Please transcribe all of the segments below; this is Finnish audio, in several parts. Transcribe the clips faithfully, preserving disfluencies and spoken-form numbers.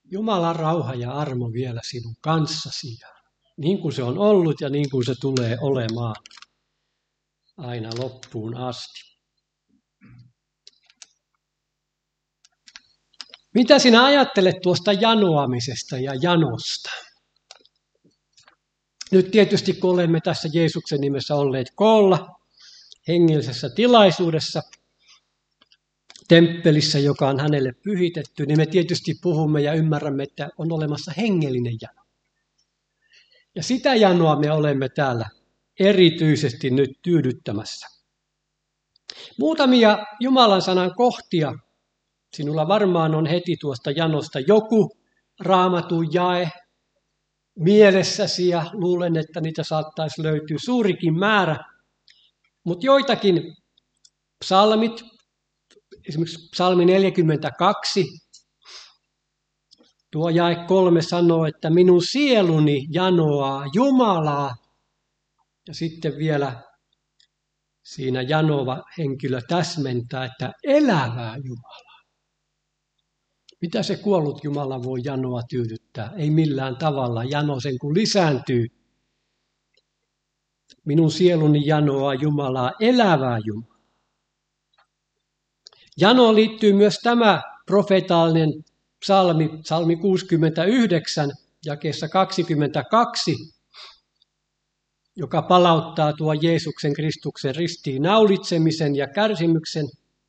Jumalan rauha ja armo vielä sinun kanssasi, ja niin kuin se on ollut ja niin kuin se tulee olemaan aina loppuun asti. Mitä sinä ajattelet tuosta janoamisesta ja janosta? Nyt tietysti kun olemme tässä Jeesuksen nimessä olleet koolla hengellisessä tilaisuudessa, temppelissä, joka on hänelle pyhitetty, niin me tietysti puhumme ja ymmärrämme, että on olemassa hengellinen jano. Ja sitä janoa me olemme täällä erityisesti nyt tyydyttämässä. Muutamia Jumalan sanan kohtia. Sinulla varmaan on heti tuosta janosta joku Raamatun jae mielessäsi ja luulen, että niitä saattaisi löytyä suurikin määrä. Mutta joitakin psalmit, esimerkiksi psalmi neljäkymmentäkaksi, tuo jae kolme sanoo, että minun sieluni janoaa Jumalaa. Ja sitten vielä siinä janova henkilö täsmentää, että elävää Jumalaa. Mitä se kuollut Jumala voi janoa tyydyttää? Ei millään tavalla. Jano sen kun lisääntyy. Minun sieluni janoaa Jumalaa, elävää Jumalaa. Janoon liittyy myös tämä profetaalinen psalmi, psalmi kuusikymmentäyhdeksän, jakeessa kaksikymmentäkaksi, joka palauttaa tuo Jeesuksen Kristuksen ristiin naulitsemisen ja kärsimyksen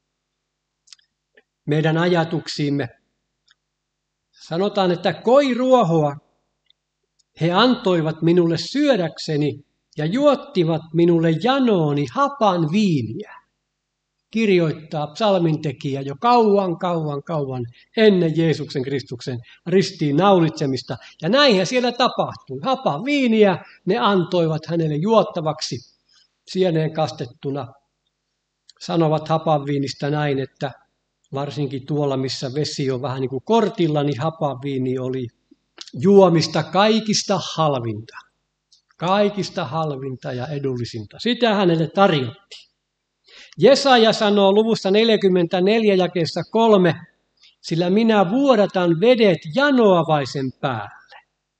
meidän ajatuksiimme. Sanotaan, että koiruohoa he antoivat minulle syödäkseni ja juottivat minulle janooni hapan viiniä. Kirjoittaa psalmintekijä jo kauan, kauan, kauan ennen Jeesuksen Kristuksen ristiin naulitsemista. Ja näinhän siellä tapahtui. Hapan viiniä ne antoivat hänelle juottavaksi sieneen kastettuna. Sanovat hapan viinistä näin, että varsinkin tuolla, missä vesi on vähän niin kuin kortilla, niin hapanviini oli juomista kaikista halvinta. Kaikista halvinta ja edullisinta. Sitä hänelle tarjottiin. Jesaja sanoo luvussa neljäkymmentäneljä jakeessa kolme, sillä minä vuodatan vedet janoavaisen päälle.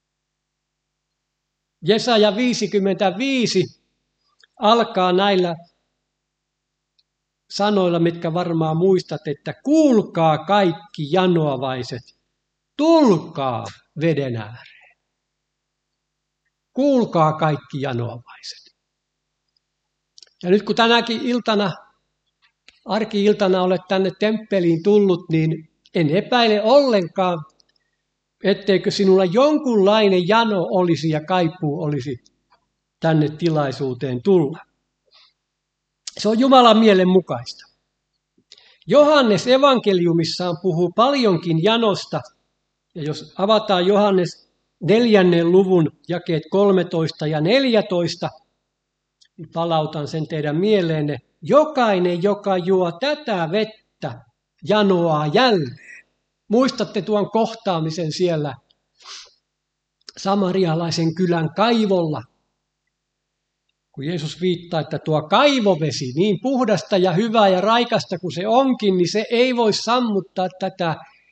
Jesaja viisikymmentäviisi alkaa näillä sanoilla, mitkä varmaan muistat, että kuulkaa kaikki janoavaiset, tulkaa veden ääreen. Kuulkaa kaikki janoavaiset. Ja nyt kun tänäkin iltana, arki-iltana olet tänne temppeliin tullut, niin en epäile ollenkaan, etteikö sinulla jonkunlainen jano olisi ja kaipuu olisi tänne tilaisuuteen tulla. Se on Jumalan mielen mukaista. Johannes evankeliumissaan puhuu paljonkin janosta, ja jos avataan Johannes neljännen luvun jakeet kolmetoista ja neljätoista, niin palautan sen teidän mieleenne. Jokainen, joka juo tätä vettä, janoaa jälleen. Muistatte tuon kohtaamisen siellä samarialaisen kylän kaivolla, kun Jeesus viittaa, että tuo kaivovesi, niin puhdasta ja hyvää ja raikasta kuin se onkin, niin se ei voi sammuttaa tätä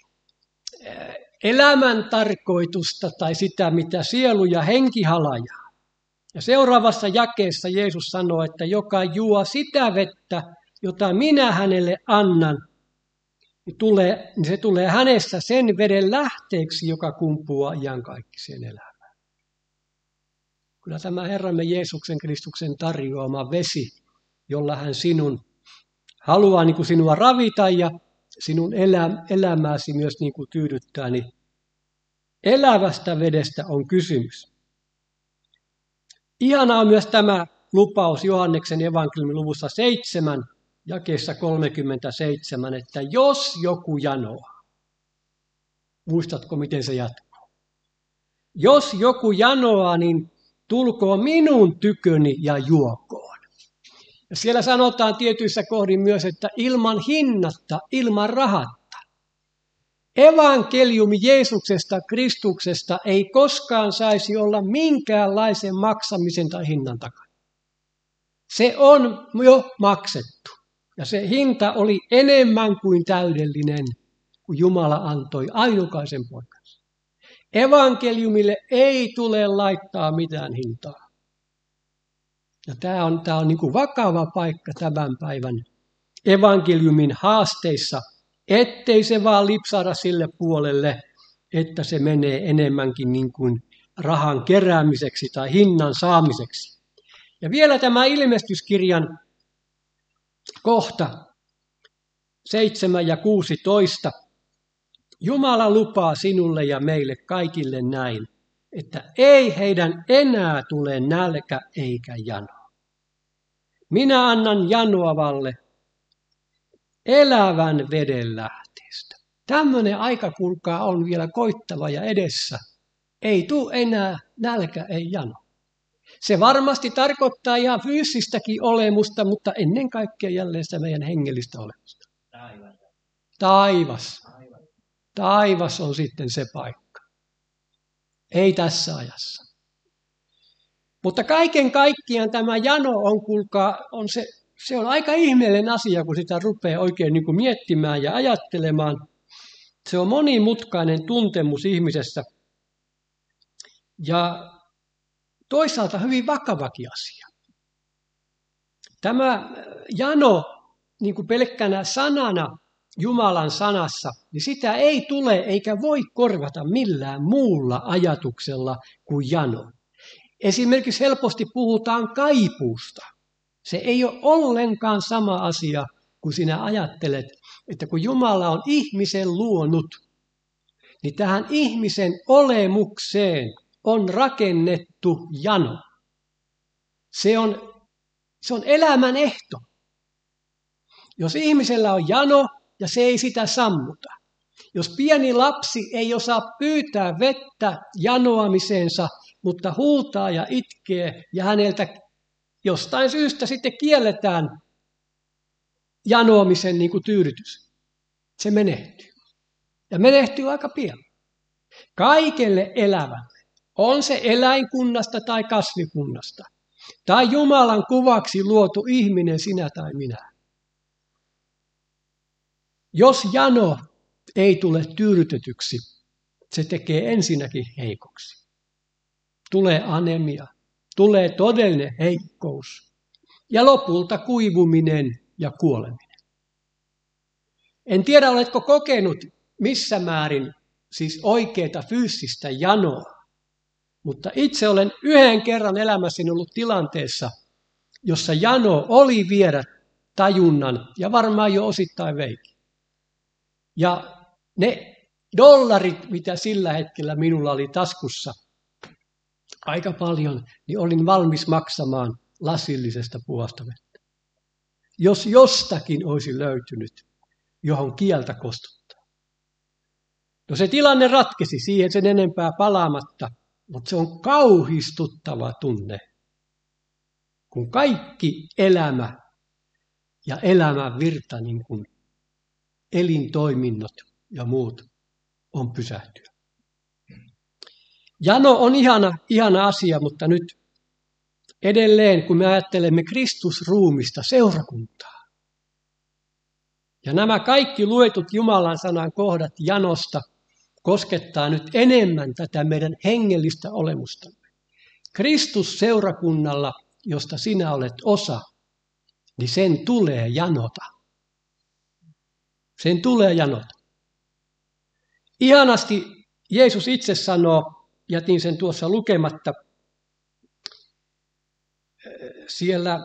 elämän tarkoitusta tai sitä, mitä sielu ja henki halajaa. Ja seuraavassa jakeessa Jeesus sanoo, että joka juo sitä vettä, jota minä hänelle annan, niin, tulee, niin se tulee hänessä sen veden lähteeksi, joka kumpuaa iankaikkiseen elämään. Kyllä tämä Herramme Jeesuksen Kristuksen tarjoama vesi, jolla hän sinun haluaa niin kuin sinua ravita ja sinun elä, elämääsi myös niin kuin tyydyttää, niin elävästä vedestä on kysymys. Ihana on myös tämä lupaus Johanneksen evankeliumin luvussa seitsemän, jakeessa kolmekymmentäseitsemän, että jos joku janoaa, muistatko miten se jatkuu? Jos joku janoaa, niin tulkoon minun tyköni ja juokoon. Ja siellä sanotaan tietyissä kohdin myös, että ilman hinnatta, ilman rahatta. Evankeliumi Jeesuksesta, Kristuksesta ei koskaan saisi olla minkäänlaisen maksamisen tai hinnan takana. Se on jo maksettu. Ja se hinta oli enemmän kuin täydellinen. kun Jumala antoi ainukaisen poikansa. Evankeliumille ei tule laittaa mitään hintaa. Ja tämä on, tämä on niin kuin vakava paikka tämän päivän evankeliumin haasteissa, ettei se vaan lipsahda sille puolelle, että se menee enemmänkin niin kuin rahan keräämiseksi tai hinnan saamiseksi. Ja vielä tämä ilmestyskirjan kohta seitsemän ja kuusitoista. Jumala lupaa sinulle ja meille kaikille näin, että ei heidän enää tule nälkä eikä jano. Minä annan janoavalle elävän veden lähteestä. Tämmöinen aika, kuulkaa, on vielä koittava ja edessä. Ei tule enää nälkä, ei jano. Se varmasti tarkoittaa ihan fyysistäkin olemusta, mutta ennen kaikkea jälleen sitä meidän hengellistä olemusta. Taivas. Taivas. Taivas on sitten se paikka. Ei tässä ajassa. Mutta kaiken kaikkiaan tämä jano on, kuulkaa, on se, se on aika ihmeellinen asia, kun sitä rupeaa oikein niin kuin miettimään ja ajattelemaan. Se on monimutkainen tuntemus ihmisessä ja toisaalta hyvin vakavakin asia. Tämä jano niin kuin pelkkänä sanana Jumalan sanassa, niin sitä ei tule eikä voi korvata millään muulla ajatuksella kuin jano. Esimerkiksi helposti puhutaan kaipuusta. Se ei ole ollenkaan sama asia, kun sinä ajattelet, että kun Jumala on ihmisen luonut, niin tähän ihmisen olemukseen on rakennettu jano. Se on, se on elämän ehto. Jos ihmisellä on jano ja se ei sitä sammuta, jos pieni lapsi ei osaa pyytää vettä janoamiseensa, mutta huutaa ja itkee ja häneltä jostain syystä sitten kielletään janoamisen niin kuin tyydytys, se menehtyy. Ja menehtyy aika pian. Kaikelle elävälle, on se eläinkunnasta tai kasvikunnasta, tai Jumalan kuvaksi luotu ihminen, sinä tai minä. Jos jano ei tule tyydytetyksi, se tekee ensinnäkin heikoksi. Tulee anemia, tulee todellinen heikkous ja lopulta kuivuminen ja kuoleminen. En tiedä, oletko kokenut missä määrin siis oikeaa fyysistä janoa, mutta itse olen yhden kerran elämässäni ollut tilanteessa, jossa jano oli viedä tajunnan ja varmaan jo osittain veikin. Ja ne dollarit, mitä sillä hetkellä minulla oli taskussa, aika paljon, niin olin valmis maksamaan lasillisesta puhasta vettä. Jos jostakin olisi löytynyt, johon kieltä kostuttaa. No se tilanne ratkesi siihen sen enempää palaamatta, mutta se on kauhistuttava tunne, kun kaikki elämä ja elämän virta, niin kuin elintoiminnot ja muut, on pysähtyä. Jano on ihana, ihana asia, mutta nyt edelleen, kun me ajattelemme Kristusruumista, seurakuntaa. Ja nämä kaikki luetut Jumalan sanan kohdat janosta koskettaa nyt enemmän tätä meidän hengellistä olemustamme. Kristus seurakunnalla, josta sinä olet osa, niin sen tulee janota. Sen tulee janota. Ihanasti Jeesus itse sanoo, jätin sen tuossa lukematta, siellä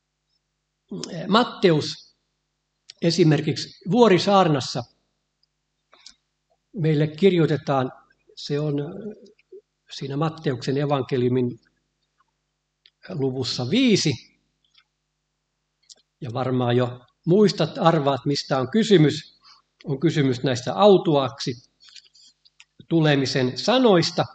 Matteus esimerkiksi Vuorisaarnassa meille kirjoitetaan, se on siinä Matteuksen evankeliumin luvussa viisi, ja varmaan jo muistat, arvaat, mistä on kysymys. On kysymys näistä autuaaksi tulemisen sanoista.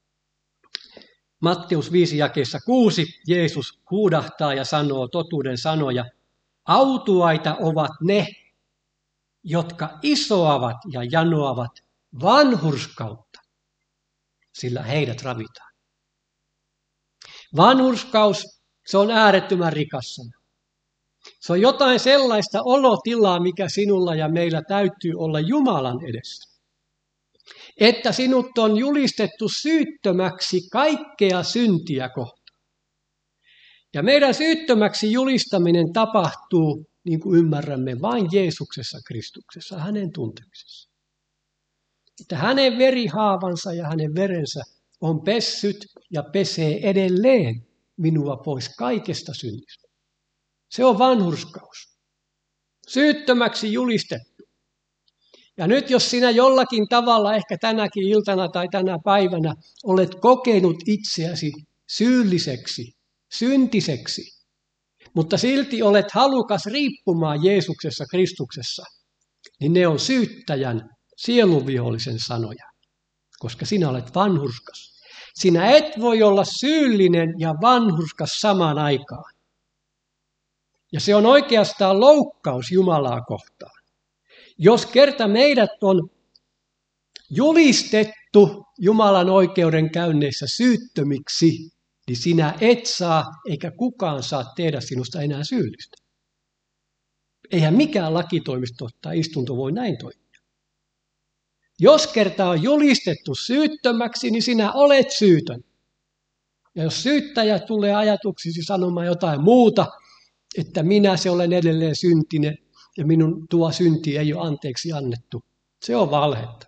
Matteus viisi jakeessa kuusi Jeesus huudahtaa ja sanoo totuuden sanoja. Autuaita ovat ne, jotka isoavat ja janoavat vanhurskautta, sillä heidät ravitaan. Vanhurskaus, se on äärettömän rikas sana. Se on jotain sellaista olotilaa, mikä sinulla ja meillä täytyy olla Jumalan edessä. Että sinut on julistettu syyttömäksi kaikkea syntiä kohtaan. Ja meidän syyttömäksi julistaminen tapahtuu, niin kuin ymmärrämme, vain Jeesuksessa Kristuksessa, hänen tuntemisessa. Että hänen verihaavansa ja hänen verensä on pessyt ja pesee edelleen minua pois kaikesta synnistä. Se on vanhurskaus. Syyttömäksi julistettu. Ja nyt jos sinä jollakin tavalla, ehkä tänäkin iltana tai tänä päivänä, olet kokenut itseäsi syylliseksi, syntiseksi, mutta silti olet halukas riippumaan Jeesuksessa Kristuksessa, niin ne on syyttäjän sielunvihollisen sanoja, koska sinä olet vanhurskas. Sinä et voi olla syyllinen ja vanhurskas samaan aikaan. Ja se on oikeastaan loukkaus Jumalaa kohtaan. Jos kerta meidät on julistettu Jumalan oikeudenkäynneissä syyttömiksi, niin sinä et saa, eikä kukaan saa tehdä sinusta enää syyllistä. Eihän mikään lakitoimisto tai istunto voi näin toimia. Jos kerta on julistettu syyttömäksi, niin sinä olet syytön. Ja jos syyttäjä tulee ajatuksisi sanomaan jotain muuta, että minä se olen edelleen syntinen ja minun tuo synti ei ole anteeksi annettu, se on valhetta.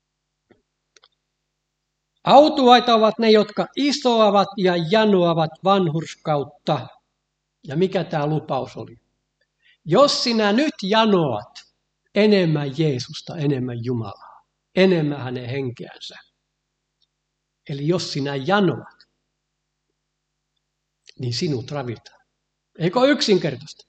Autuaita ovat ne, jotka isoavat ja janoavat vanhurskautta. Ja mikä tämä lupaus oli? Jos sinä nyt janoat enemmän Jeesusta, enemmän Jumalaa, enemmän hänen henkeänsä. Eli jos sinä janoat, niin sinut ravitaan. Eikö yksinkertaista?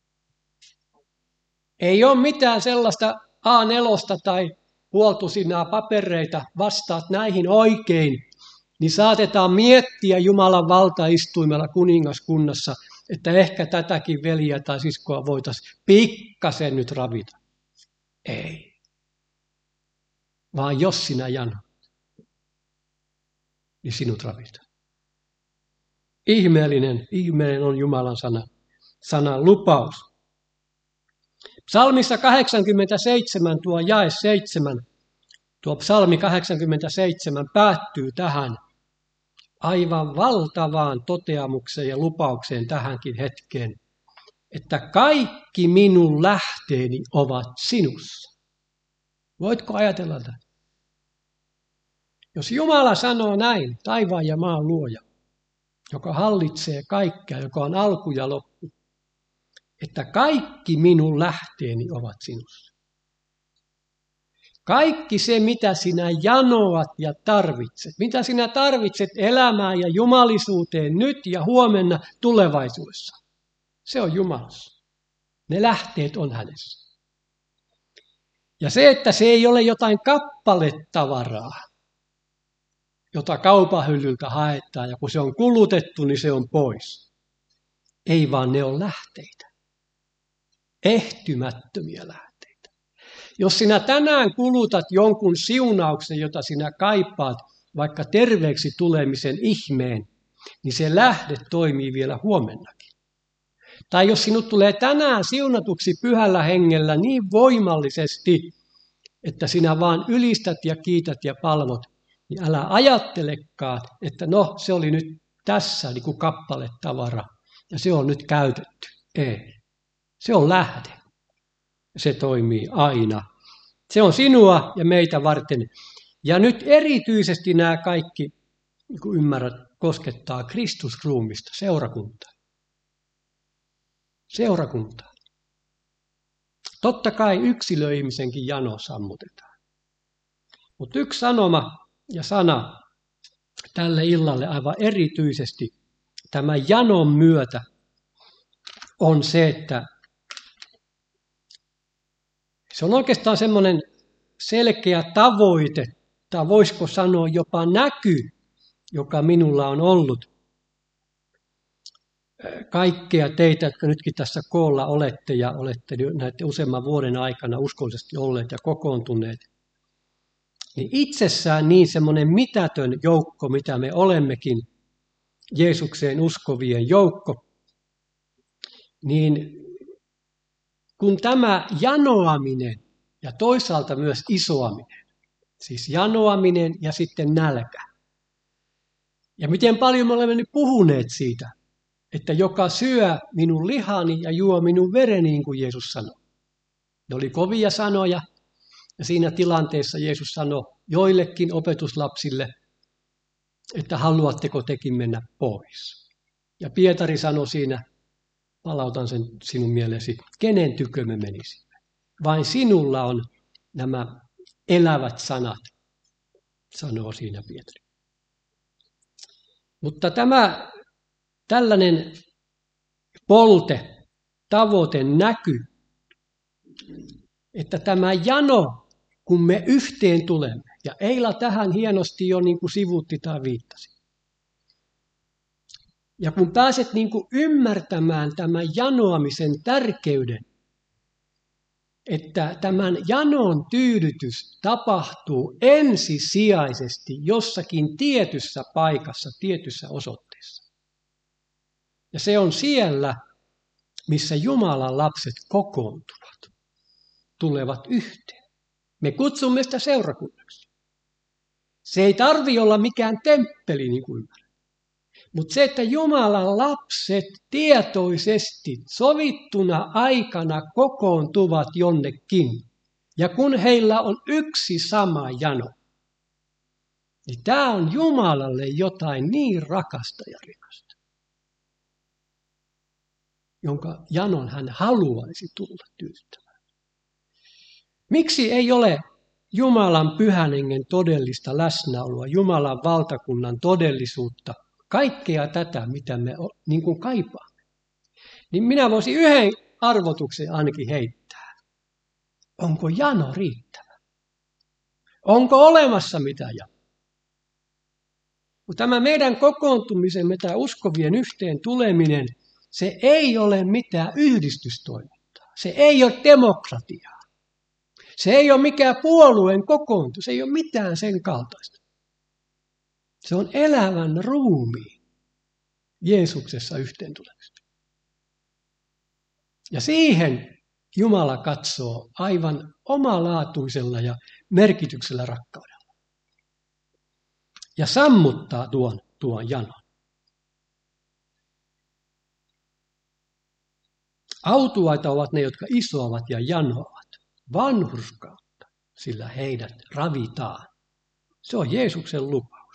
Ei ole mitään sellaista A neljä tai puoltusinaa papereita, vastaat näihin oikein, niin saatetaan miettiä Jumalan valtaistuimella kuningaskunnassa, että ehkä tätäkin veliä tai siskoa voitaisiin pikkasen nyt ravita. Ei. Vaan jos sinä janot, niin sinut ravitaan. Ihmeellinen, ihmeellinen on Jumalan sana, sanan lupaus. Psalmissa kahdeksankymmentäseitsemän, tuo jae seitsemän, tuo psalmi kahdeksankymmentäseitsemän päättyy tähän aivan valtavaan toteamukseen ja lupaukseen tähänkin hetkeen, että kaikki minun lähteeni ovat sinussa. Voitko ajatella tätä? Jos Jumala sanoo näin, taivaan ja maan luoja, joka hallitsee kaikkea, joka on alku ja loppu, että kaikki minun lähteeni ovat sinussa. Kaikki se, mitä sinä janoat ja tarvitset, mitä sinä tarvitset elämään ja jumalisuuteen nyt ja huomenna tulevaisuudessa, se on Jumalassa. Ne lähteet on hänessä. Ja se, että se ei ole jotain kappaletavaraa, jota kaupan hyllyltä haetaan, ja kun se on kulutettu, niin se on pois. Ei vaan ne on lähteitä. Ehtymättömiä lähteitä. Jos sinä tänään kulutat jonkun siunauksen, jota sinä kaipaat, vaikka terveeksi tulemisen ihmeen, niin se lähde toimii vielä huomennakin. Tai jos sinut tulee tänään siunatuksi pyhällä hengellä niin voimallisesti, että sinä vaan ylistät ja kiität ja palvot, niin älä ajattelekaan, että no se oli nyt tässä niin kuin kappaletavara ja se on nyt käytetty. Ei. Se on lähde. Se toimii aina. Se on sinua ja meitä varten. Ja nyt erityisesti nämä kaikki, niin kuin ymmärrät, koskettaa Kristusruumista, seurakuntaa. Seurakuntaa. Totta kai yksilöihmisenkin jano sammutetaan. Mutta yksi sanoma ja sana tälle illalle aivan erityisesti tämän janon myötä on se, että se on oikeastaan semmoinen selkeä tavoite, tai voisiko sanoa jopa näky, joka minulla on ollut. Kaikkea teitä, jotka nytkin tässä koolla olette ja olette näiden useamman vuoden aikana uskollisesti olleet ja kokoontuneet, niin itsessään niin semmoinen mitätön joukko, mitä me olemmekin, Jeesukseen uskovien joukko, niin kun tämä janoaminen ja toisaalta myös isoaminen, siis janoaminen ja sitten nälkä. Ja miten paljon me olemme nyt puhuneet siitä, että joka syö minun lihani ja juo minun vereni, niin kuin Jeesus sanoi. Ne oli kovia sanoja, ja siinä tilanteessa Jeesus sanoi joillekin opetuslapsille, että haluatteko tekin mennä pois. Ja Pietari sanoi siinä, palautan sen sinun mieleesi, kenen tykö me menisimme. Vain sinulla on nämä elävät sanat, sanoo siinä Pietari. Mutta tämä tällainen polte, tavoite, näky, että tämä jano, kun me yhteen tulemme, ja Eila tähän hienosti jo niin kuin sivuutti tai viittasi. Ja kun pääset niin kuin ymmärtämään tämän janoamisen tärkeyden, että tämän janon tyydytys tapahtuu ensisijaisesti jossakin tietyssä paikassa, tietyssä osoitteessa. Ja se on siellä, missä Jumalan lapset kokoontuvat, tulevat yhteen. Me kutsumme sitä seurakunnaksi. Se ei tarvitse olla mikään temppeli, niin kuin ymmärrän. Mutta se, että Jumalan lapset tietoisesti sovittuna aikana kokoontuvat jonnekin, ja kun heillä on yksi sama jano, niin tämä on Jumalalle jotain niin rakasta ja rikasta, jonka janon hän haluaisi tulla tyydyttämään. Miksi ei ole Jumalan pyhän hengen todellista läsnäoloa, Jumalan valtakunnan todellisuutta, kaikkea tätä, mitä me niin kuin kaipaamme? Niin minä voisin yhden arvotuksen ainakin heittää. Onko jano riittävä? Onko olemassa mitään janoa? Tämä meidän kokoontumisemme, tämä uskovien yhteen tuleminen, se ei ole mitään yhdistystoimintaa. Se ei ole demokratiaa. Se ei ole mikään puolueen kokoontu. Se ei ole mitään sen kaltaista. Se on elävän ruumiin Jeesuksessa yhteen tulemista. Ja siihen Jumala katsoo aivan omalaatuisella ja merkityksellä rakkaudella. Ja sammuttaa tuon, tuon janon. Autuaita ovat ne, jotka isoavat ja janoavat vanhurskautta, sillä heidät ravitaan. Se on Jeesuksen lupaus.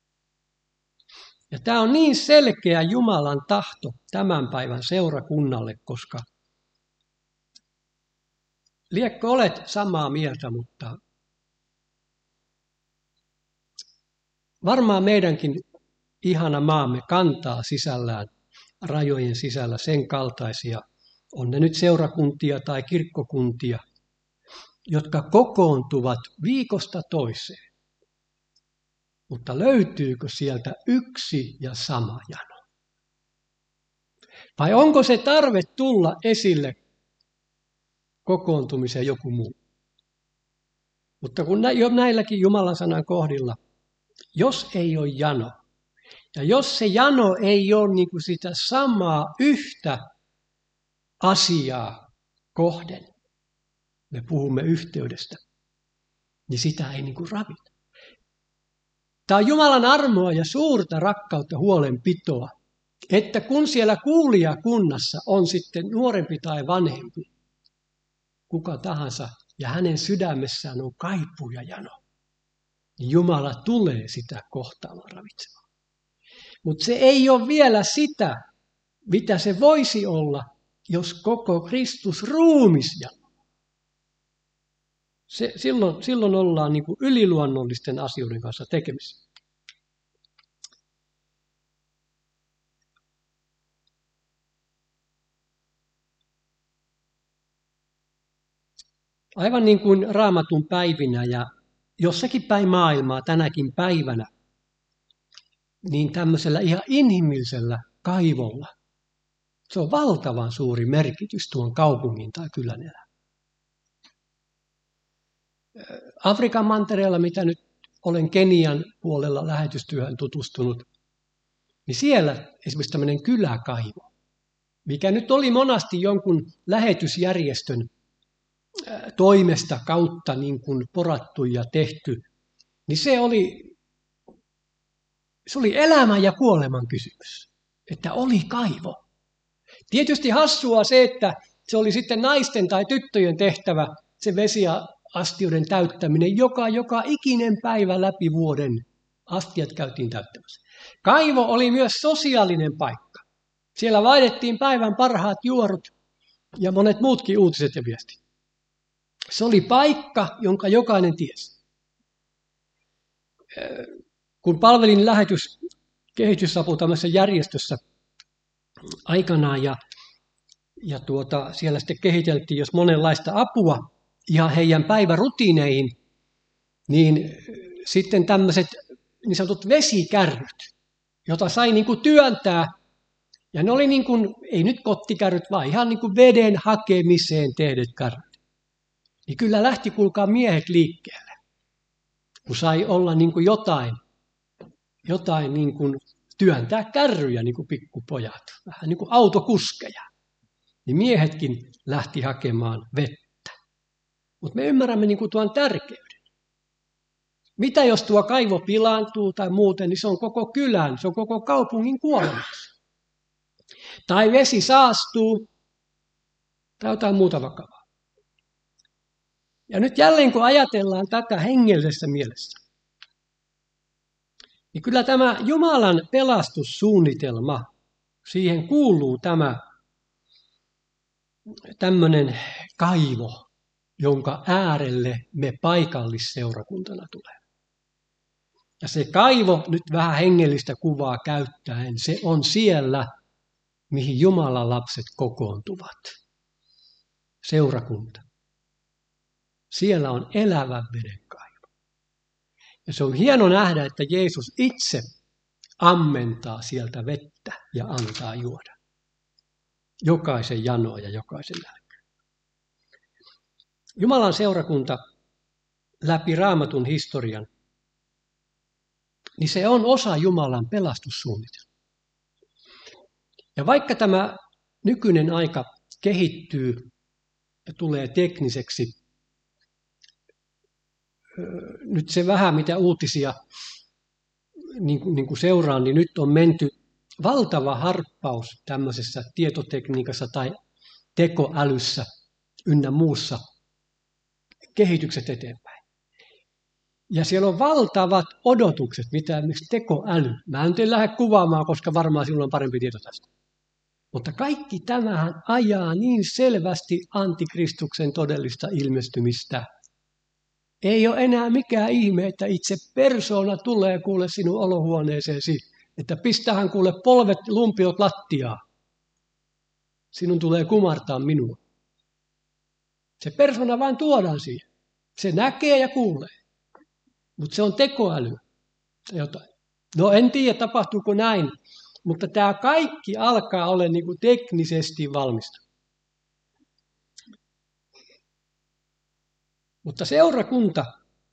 Ja tämä on niin selkeä Jumalan tahto tämän päivän seurakunnalle, koska liekko olet samaa mieltä, mutta varmaan meidänkin ihana maamme kantaa sisällään, rajojen sisällä sen kaltaisia, on ne nyt seurakuntia tai kirkkokuntia, jotka kokoontuvat viikosta toiseen. Mutta löytyykö sieltä yksi ja sama jano? Vai onko se tarve tulla esille kokoontumiseen joku muu? Mutta kun jo näilläkin Jumalan sanan kohdilla, jos ei ole jano, ja jos se jano ei ole niin kuin sitä samaa yhtä asiaa kohden, me puhumme yhteydestä, niin sitä ei niin kuin ravita. Tämä on Jumalan armoa ja suurta rakkautta huolenpitoa, että kun siellä kuulijakunnassa on sitten nuorempi tai vanhempi, kuka tahansa, ja hänen sydämessään on kaipuu ja jano, niin Jumala tulee sitä kohtaamaan ravitsemaan. Mutta se ei ole vielä sitä, mitä se voisi olla, jos koko Kristus ruumis janoo. Se, silloin, silloin ollaan niin kuin yliluonnollisten asioiden kanssa tekemisissä. Aivan niin kuin Raamatun päivinä ja jossakin päin maailmaa tänäkin päivänä, niin tämmöisellä ihan inhimillisellä kaivolla, se on valtavan suuri merkitys tuon kaupungin tai kylän elämään. Afrikan mantereella, mitä nyt olen Kenian puolella lähetystyöhön tutustunut, niin siellä esimerkiksi tämmöinen kyläkaivo mikä nyt oli monasti jonkun lähetysjärjestön toimesta kautta niin kuin porattu ja tehty, niin se oli, se oli elämän ja kuoleman kysymys, että oli kaivo. Tietysti hassua se, että se oli sitten naisten tai tyttöjen tehtävä, se vesiastioiden täyttäminen, joka, joka ikinen päivä läpi vuoden astiat käytiin täyttämässä. Kaivo oli myös sosiaalinen paikka. Siellä vaihdettiin päivän parhaat juorut ja monet muutkin uutiset ja viestit. Se oli paikka, jonka jokainen tiesi. Kun palvelin lähetys kehitysapu tämmöisessä järjestössä aikanaan ja, ja tuota, siellä sitten kehiteltiin jos monenlaista apua ihan heidän päivärutiineihin, niin sitten tämmöiset niin sanotut vesikärryt, jota sai niin kuin työntää, ja ne oli niin kuin, ei nyt kottikärryt, vaan ihan niin kuin veden hakemiseen tehdyt kärryt. Niin kyllä lähti kuulkaa miehet liikkeelle, kun sai olla niin kuin jotain, jotain niin kuin työntää kärryjä niin kuin pikkupojat, vähän niin kuin autokuskeja. Niin miehetkin lähti hakemaan vettä. Mutta me ymmärrämme niin kuin tuon tärkeyden. Mitä jos tuo kaivo pilaantuu tai muuten, niin se on koko kylän, se on koko kaupungin kuolemassa. Tai vesi saastuu, tai jotain muuta vakavaa. Ja nyt jälleen kun ajatellaan tätä hengellisessä mielessä, niin kyllä tämä Jumalan pelastussuunnitelma, siihen kuuluu tämä tämmöinen kaivo, jonka äärelle me paikallisseurakuntana tulemme. Ja se kaivo, nyt vähän hengellistä kuvaa käyttäen, se on siellä, mihin Jumalan lapset kokoontuvat. Seurakunta. Siellä on elävän veden kaivo. Ja se on hieno nähdä, että Jeesus itse ammentaa sieltä vettä ja antaa juoda. Jokaisen janoa ja jokaisen nälkää. Jumalan seurakunta läpi Raamatun historian, niin se on osa Jumalan pelastussuunnitelmaa. Ja vaikka tämä nykyinen aika kehittyy ja tulee tekniseksi, nyt se vähän mitä uutisia niin kuin, niin kuin seuraan, niin nyt on menty valtava harppaus tämmöisessä tietotekniikassa tai tekoälyssä ynnä muussa kehitykset eteenpäin. Ja siellä on valtavat odotukset, mitä esimerkiksi tekoäly. Mä en nyt lähde kuvaamaan, koska varmaan sinulla on parempi tieto tästä. Mutta kaikki tämähän ajaa niin selvästi antikristuksen todellista ilmestymistä. Ei ole enää mikään ihme, että itse persoona tulee kuule sinun olohuoneeseesi, että pistähän kuule polvet lumpiot lattiaa. Sinun tulee kumartaa minua. Se persona vain tuodaan siihen. Se näkee ja kuulee. Mutta se on tekoäly. Jotain. No en tiedä, tapahtuuko näin, mutta tämä kaikki alkaa olla niin kuin teknisesti valmista. Mutta seurakunta,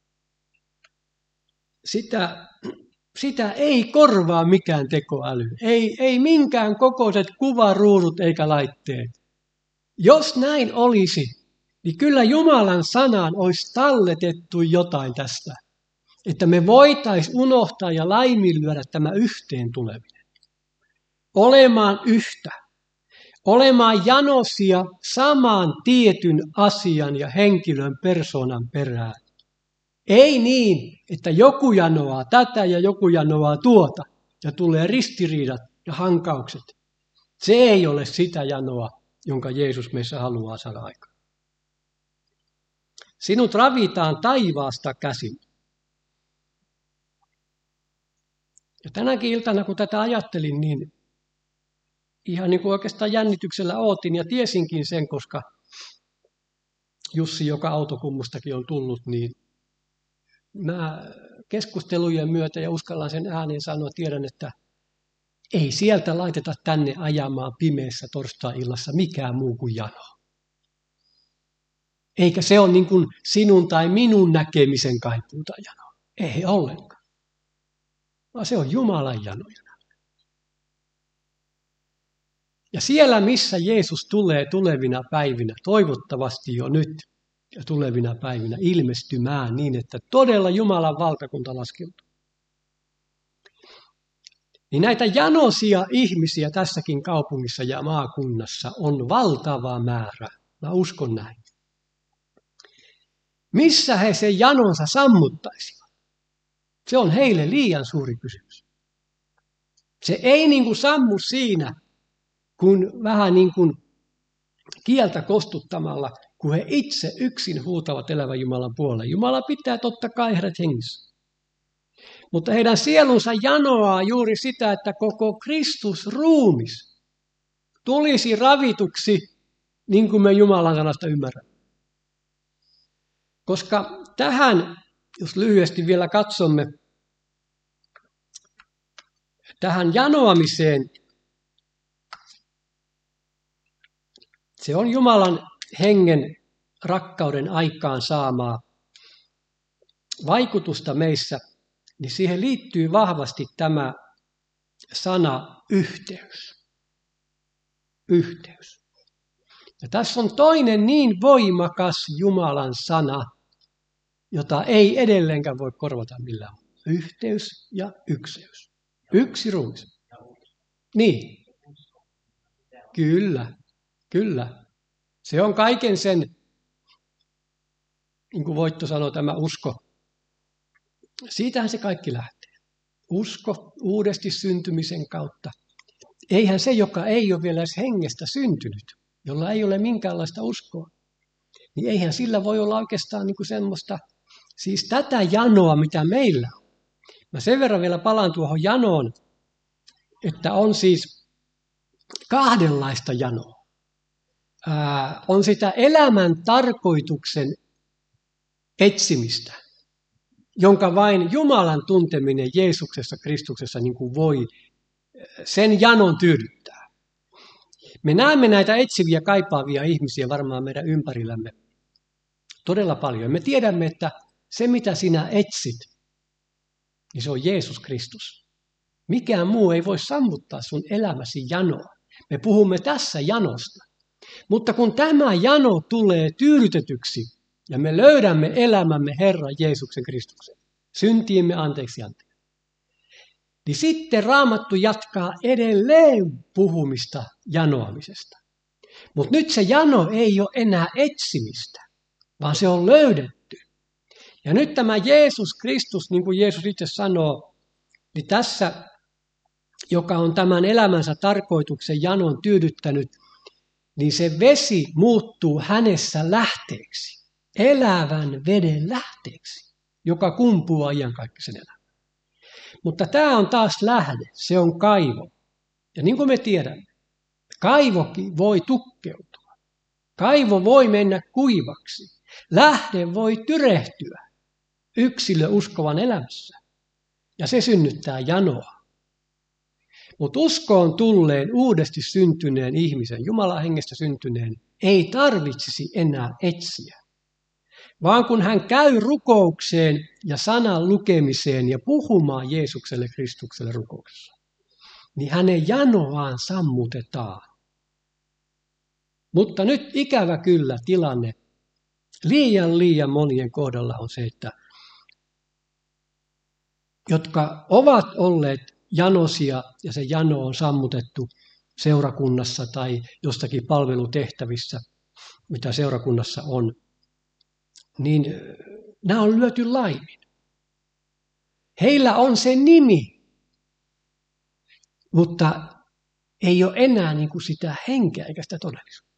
sitä, sitä ei korvaa mikään tekoäly. Ei, ei minkään kokoiset kuvaruudut eikä laitteet. Jos näin olisi, niin kyllä Jumalan sanaan olisi talletettu jotain tästä. Että me voitaisiin unohtaa ja laiminlyödä tämä yhteen tuleminen. Olemaan yhtä. Olemaan janosia saman tietyn asian ja henkilön persoonan perään. Ei niin, että joku janoaa tätä ja joku janoaa tuota ja tulee ristiriidat ja hankaukset. Se ei ole sitä janoa, jonka Jeesus meissä haluaa saada aikaan. Sinut ravitaan taivaasta käsin. Ja tänäkin iltana, kun tätä ajattelin, niin ihan niin kuin oikeastaan jännityksellä ootin ja tiesinkin sen, koska Jussi, joka Outokummustakin on tullut, niin mä keskustelujen myötä ja uskallan sen ääneen sanoa, tiedän, että ei sieltä laiteta tänne ajamaan pimeässä torstai-illassa mikään muu kuin jano. Eikä se ole niin kuin sinun tai minun näkemisen kaipuuta jano. Ei ollenkaan. Vaan se on Jumalan janoja. Ja siellä, missä Jeesus tulee tulevina päivinä, toivottavasti jo nyt ja tulevina päivinä ilmestymään niin, että todella Jumalan valtakunta laskeutuu. Niin näitä janoisia ihmisiä tässäkin kaupungissa ja maakunnassa on valtava määrä. Mä uskon näin. Missä he sen janonsa sammuttaisivat? Se on heille liian suuri kysymys. Se ei niin kuin sammu siinä, kun vähän niin kuin kieltä kostuttamalla, kun he itse yksin huutavat elävän Jumalan puoleen. Jumala pitää totta kai heidät hengissä. Mutta heidän sielunsa janoaa juuri sitä, että koko Kristus ruumis tulisi ravituksi, niin kuin me Jumalan sanasta ymmärrämme. Koska tähän, jos lyhyesti vielä katsomme, tähän janoamiseen, se on Jumalan hengen rakkauden aikaan saamaa vaikutusta meissä, niin siihen liittyy vahvasti tämä sana yhteys. Yhteys. Ja tässä on toinen niin voimakas Jumalan sana, jota ei edelleenkään voi korvata millään. Yhteys ja ykseys. Yksi ruumis. Niin. Kyllä, kyllä. Se on kaiken sen, niin kuin Voitto sanoi, tämä usko. Siitähän se kaikki lähtee. Usko uudesti syntymisen kautta. Eihän se, joka ei ole vielä edes hengestä syntynyt, jolla ei ole minkäänlaista uskoa, niin eihän sillä voi olla oikeastaan niin kuin semmoista, siis tätä janoa, mitä meillä on. Mä sen verran vielä palaan tuohon janoon, että on siis kahdenlaista janoa. Ää, on sitä elämän tarkoituksen etsimistä, jonka vain Jumalan tunteminen Jeesuksessa Kristuksessa niin kuin voi sen janon tyydyttää. Me näemme näitä etsiviä, kaipaavia ihmisiä varmaan meidän ympärillämme todella paljon. Me tiedämme, että se mitä sinä etsit, niin se on Jeesus Kristus. Mikään muu ei voi sammuttaa sun elämäsi janoa. Me puhumme tässä janosta. Mutta kun tämä jano tulee tyydytetyksi ja me löydämme elämämme Herran Jeesuksen Kristuksen, syntiimme anteeksi anteeksi, niin sitten Raamattu jatkaa edelleen puhumista janoamisesta. Mutta nyt se jano ei ole enää etsimistä, vaan se on löydetty. Ja nyt tämä Jeesus Kristus, niin kuin Jeesus itse sanoo, niin tässä, joka on tämän elämänsä tarkoituksen janon tyydyttänyt, niin se vesi muuttuu hänessä lähteeksi, elävän veden lähteeksi, joka kumpuaa iankaikkisen elämän. Mutta tämä on taas lähde, se on kaivo. Ja niin kuin me tiedämme, kaivokin voi tukkeutua. Kaivo voi mennä kuivaksi. Lähde voi tyrehtyä yksilö uskovan elämässä. Ja se synnyttää janoa. Mutta uskoon tulleen, uudesti syntyneen ihmisen, Jumalan hengestä syntyneen, ei tarvitsisi enää etsiä. Vaan kun hän käy rukoukseen ja sanan lukemiseen ja puhumaan Jeesukselle Kristukselle rukouksessa, niin hänen janoaan sammutetaan. Mutta nyt ikävä kyllä tilanne liian liian monien kohdalla on se, että jotka ovat olleet janosia ja se jano on sammutettu seurakunnassa tai jostakin palvelutehtävissä, mitä seurakunnassa on, niin nämä on lyöty laimin. Heillä on se nimi, mutta ei ole enää niin kuin sitä henkeä eikä sitä todellisuutta.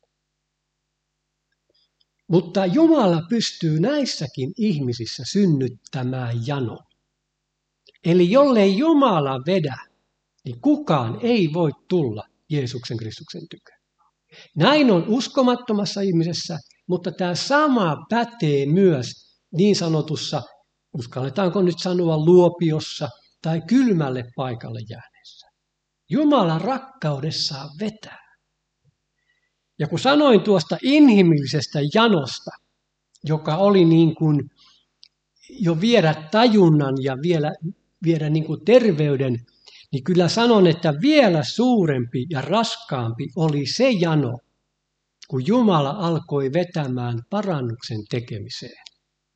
Mutta Jumala pystyy näissäkin ihmisissä synnyttämään janon. Eli jollei Jumala vedä, niin kukaan ei voi tulla Jeesuksen Kristuksen tykö. Näin on uskomattomassa ihmisessä, mutta tämä sama pätee myös niin sanotussa, uskalletaanko nyt sanoa luopiossa tai kylmälle paikalle jääneessä. Jumalan rakkaudessaan vetää. Ja kun sanoin tuosta inhimillisestä janosta, joka oli niin kuin jo viedä tajunnan ja vielä viedä niin kuin terveyden, niin kyllä sanon, että vielä suurempi ja raskaampi oli se jano, kun Jumala alkoi vetämään parannuksen tekemiseen.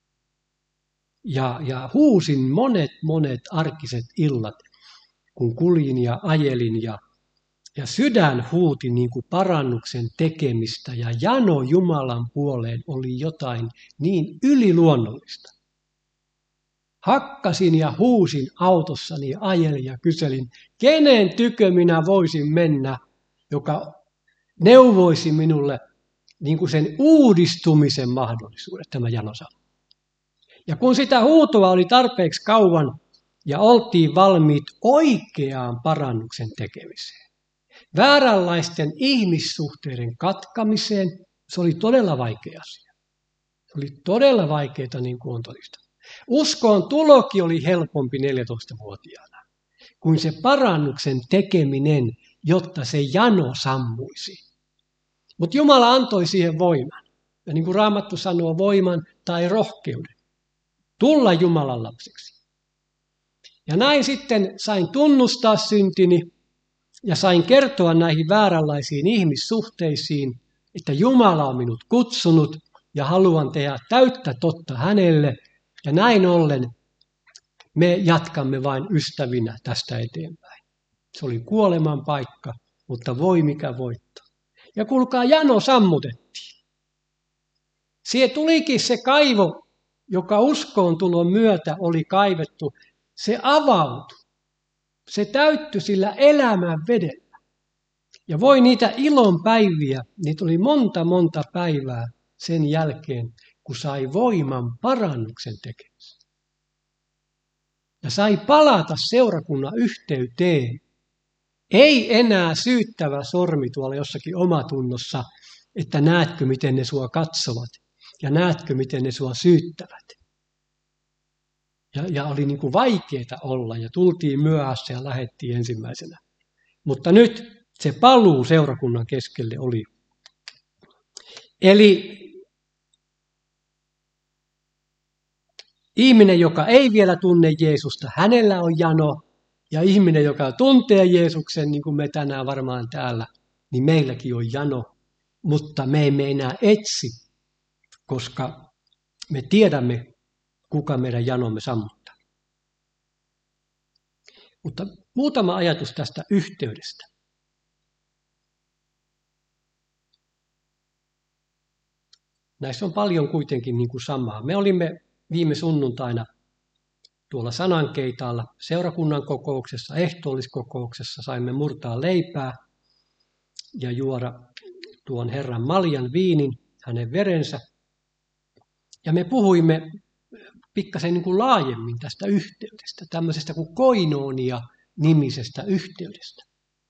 Ja, ja huusin monet, monet arkiset illat, kun kuljin ja ajelin ja, ja sydän huuti niin kuin parannuksen tekemistä ja jano Jumalan puoleen oli jotain niin yliluonnollista. Hakkasin ja huusin autossani ja ajelin ja kyselin, kenen tykö minä voisin mennä, joka neuvoisi minulle niin kuin sen uudistumisen mahdollisuudet, tämä jano sanoi. Ja kun sitä huutoa oli tarpeeksi kauan ja oltiin valmiit oikeaan parannuksen tekemiseen, vääränlaisten ihmissuhteiden katkamiseen, se oli todella vaikea asia. Se oli todella vaikeaa, niin kuin on todistettu. Uskoon tulokin oli helpompi neljätoistavuotiaana kuin se parannuksen tekeminen, jotta se jano sammuisi. Mutta Jumala antoi siihen voiman. Ja niin kuin Raamattu sanoo, voiman tai rohkeuden. Tulla Jumalan lapseksi. Ja näin sitten sain tunnustaa syntini ja sain kertoa näihin vääränlaisiin ihmissuhteisiin, että Jumala on minut kutsunut ja haluan tehdä täyttä totta hänelle. Ja näin ollen me jatkamme vain ystävinä tästä eteenpäin. Se oli kuoleman paikka, mutta voi mikä voitto. Ja kuulkaa, jano sammutettiin. Siihen tulikin se kaivo, joka uskoon tulon myötä oli kaivettu, se avautui. Se täyttyi sillä elämän vedellä. Ja voi niitä ilon päiviä, niitä oli monta monta päivää sen jälkeen, kun sai voiman parannuksen tekemiseen. Ja sai palata seurakunnan yhteyteen. Ei enää syyttävä sormi tuolla jossakin omatunnossa, että näetkö miten ne sua katsovat ja näetkö miten ne sua syyttävät. Ja, ja oli niin kuin vaikeaa olla ja tultiin myöhässä ja lähdettiin ensimmäisenä. Mutta nyt se paluu seurakunnan keskelle oli. Eli ihminen, joka ei vielä tunne Jeesusta, hänellä on jano. Ja ihminen, joka tuntee Jeesuksen, niin kuin me tänään varmaan täällä, niin meilläkin on jano. Mutta me emme enää etsi, koska me tiedämme, kuka meidän janomme sammuttaa. Mutta muutama ajatus tästä yhteydestä. Näissä on paljon kuitenkin niin kuin samaa. Me olimme viime sunnuntaina tuolla Sanankeitaalla seurakunnan kokouksessa, ehtoolliskokouksessa, saimme murtaa leipää ja juoda tuon Herran maljan viinin, hänen verensä. Ja me puhuimme pikkasen niin kuin laajemmin tästä yhteydestä, tämmöisestä kuin koinoonia-nimisestä yhteydestä.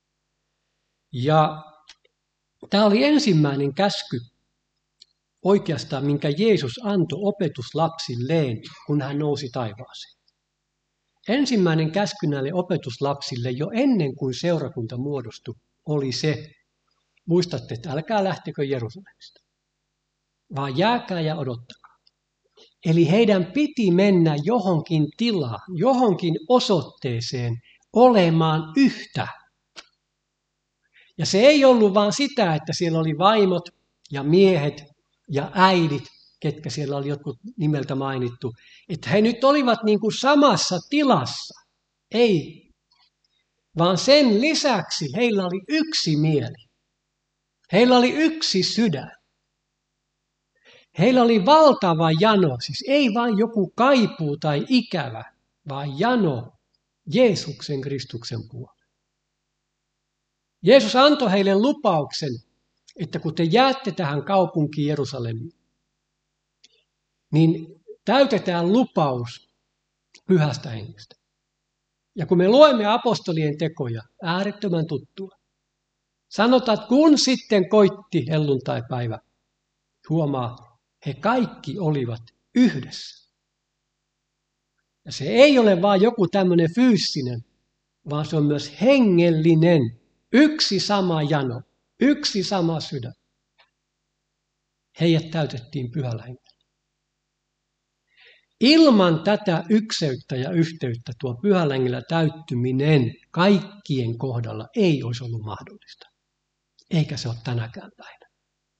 Ja tämä oli ensimmäinen käsky oikeastaan, minkä Jeesus antoi opetuslapsilleen, kun hän nousi taivaaseen. Ensimmäinen käsky näille opetuslapsille jo ennen kuin seurakunta muodostui oli se, muistatte, että älkää lähtekö Jerusalemista, vaan jääkää ja odottakaa. Eli heidän piti mennä johonkin tilaan, johonkin osoitteeseen olemaan yhtä. Ja se ei ollut vaan sitä, että siellä oli vaimot ja miehet ja äidit, ketkä siellä oli jotkut nimeltä mainittu, että he nyt olivat niin kuin samassa tilassa. Ei, vaan sen lisäksi heillä oli yksi mieli. Heillä oli yksi sydän. Heillä oli valtava jano, siis ei vain joku kaipuu tai ikävä, vaan jano Jeesuksen Kristuksen puolelle. Jeesus antoi heille lupauksen, että kun te jäätte tähän kaupunkiin Jerusalemiin, niin täytetään lupaus Pyhästä Hengestä. Ja kun me luemme apostolien tekoja, äärettömän tuttua, sanotaan, että kun sitten koitti helluntaipäivä, huomaa, he kaikki olivat yhdessä. Ja se ei ole vain joku tämmöinen fyysinen, vaan se on myös hengellinen, yksi sama jano, yksi sama sydän. Heidät täytettiin Pyhällä Hengellä. Ilman tätä ykseyttä ja yhteyttä tuo pyhällä hengellä täyttyminen kaikkien kohdalla ei olisi ollut mahdollista. Eikä se ole tänäkään päivänä.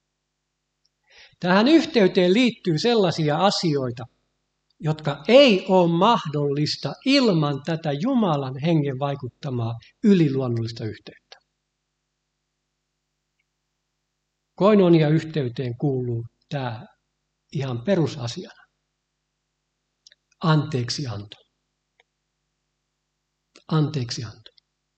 Tähän yhteyteen liittyy sellaisia asioita, jotka ei ole mahdollista ilman tätä Jumalan hengen vaikuttamaa yliluonnollista yhteyttä. Koinonia-yhteyteen kuuluu tämä ihan perusasiana. Anteeksianto. Anteeksianto.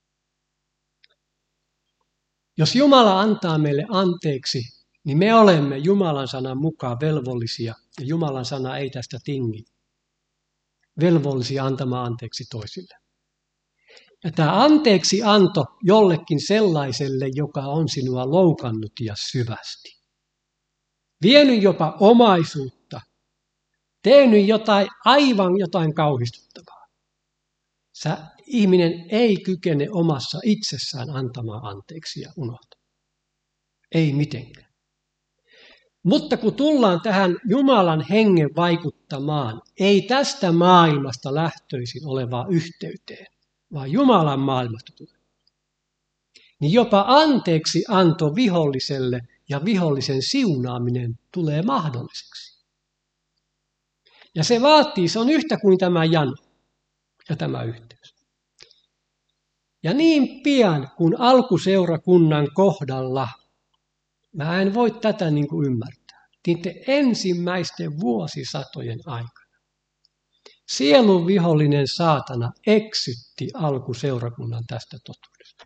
Jos Jumala antaa meille anteeksi, niin me olemme Jumalan sanan mukaan velvollisia, ja Jumalan sana ei tästä tingi, velvollisia antamaan anteeksi toisille. Ja tämä anteeksianto jollekin sellaiselle, joka on sinua loukannut ja syvästi. Vienyt jopa omaisuutta, tehnyt jotain, aivan jotain kauhistuttavaa. Sä, ihminen ei kykene omassa itsessään antamaan anteeksi ja unohtaa. Ei mitenkään. Mutta kun tullaan tähän Jumalan hengen vaikuttamaan, ei tästä maailmasta lähtöisin olevaa yhteyteen, vaan Jumalan maailmasta tulee, niin jopa anteeksi anto viholliselle ja vihollisen siunaaminen tulee mahdolliseksi. Ja se vaatii, se on yhtä kuin tämä jano ja tämä yhteys. Ja niin pian kuin alkuseurakunnan kohdalla, mä en voi tätä niin kuin ymmärtää, niiden ensimmäisten vuosisatojen aikana sielun vihollinen saatana eksytti alkuseurakunnan tästä totuudesta.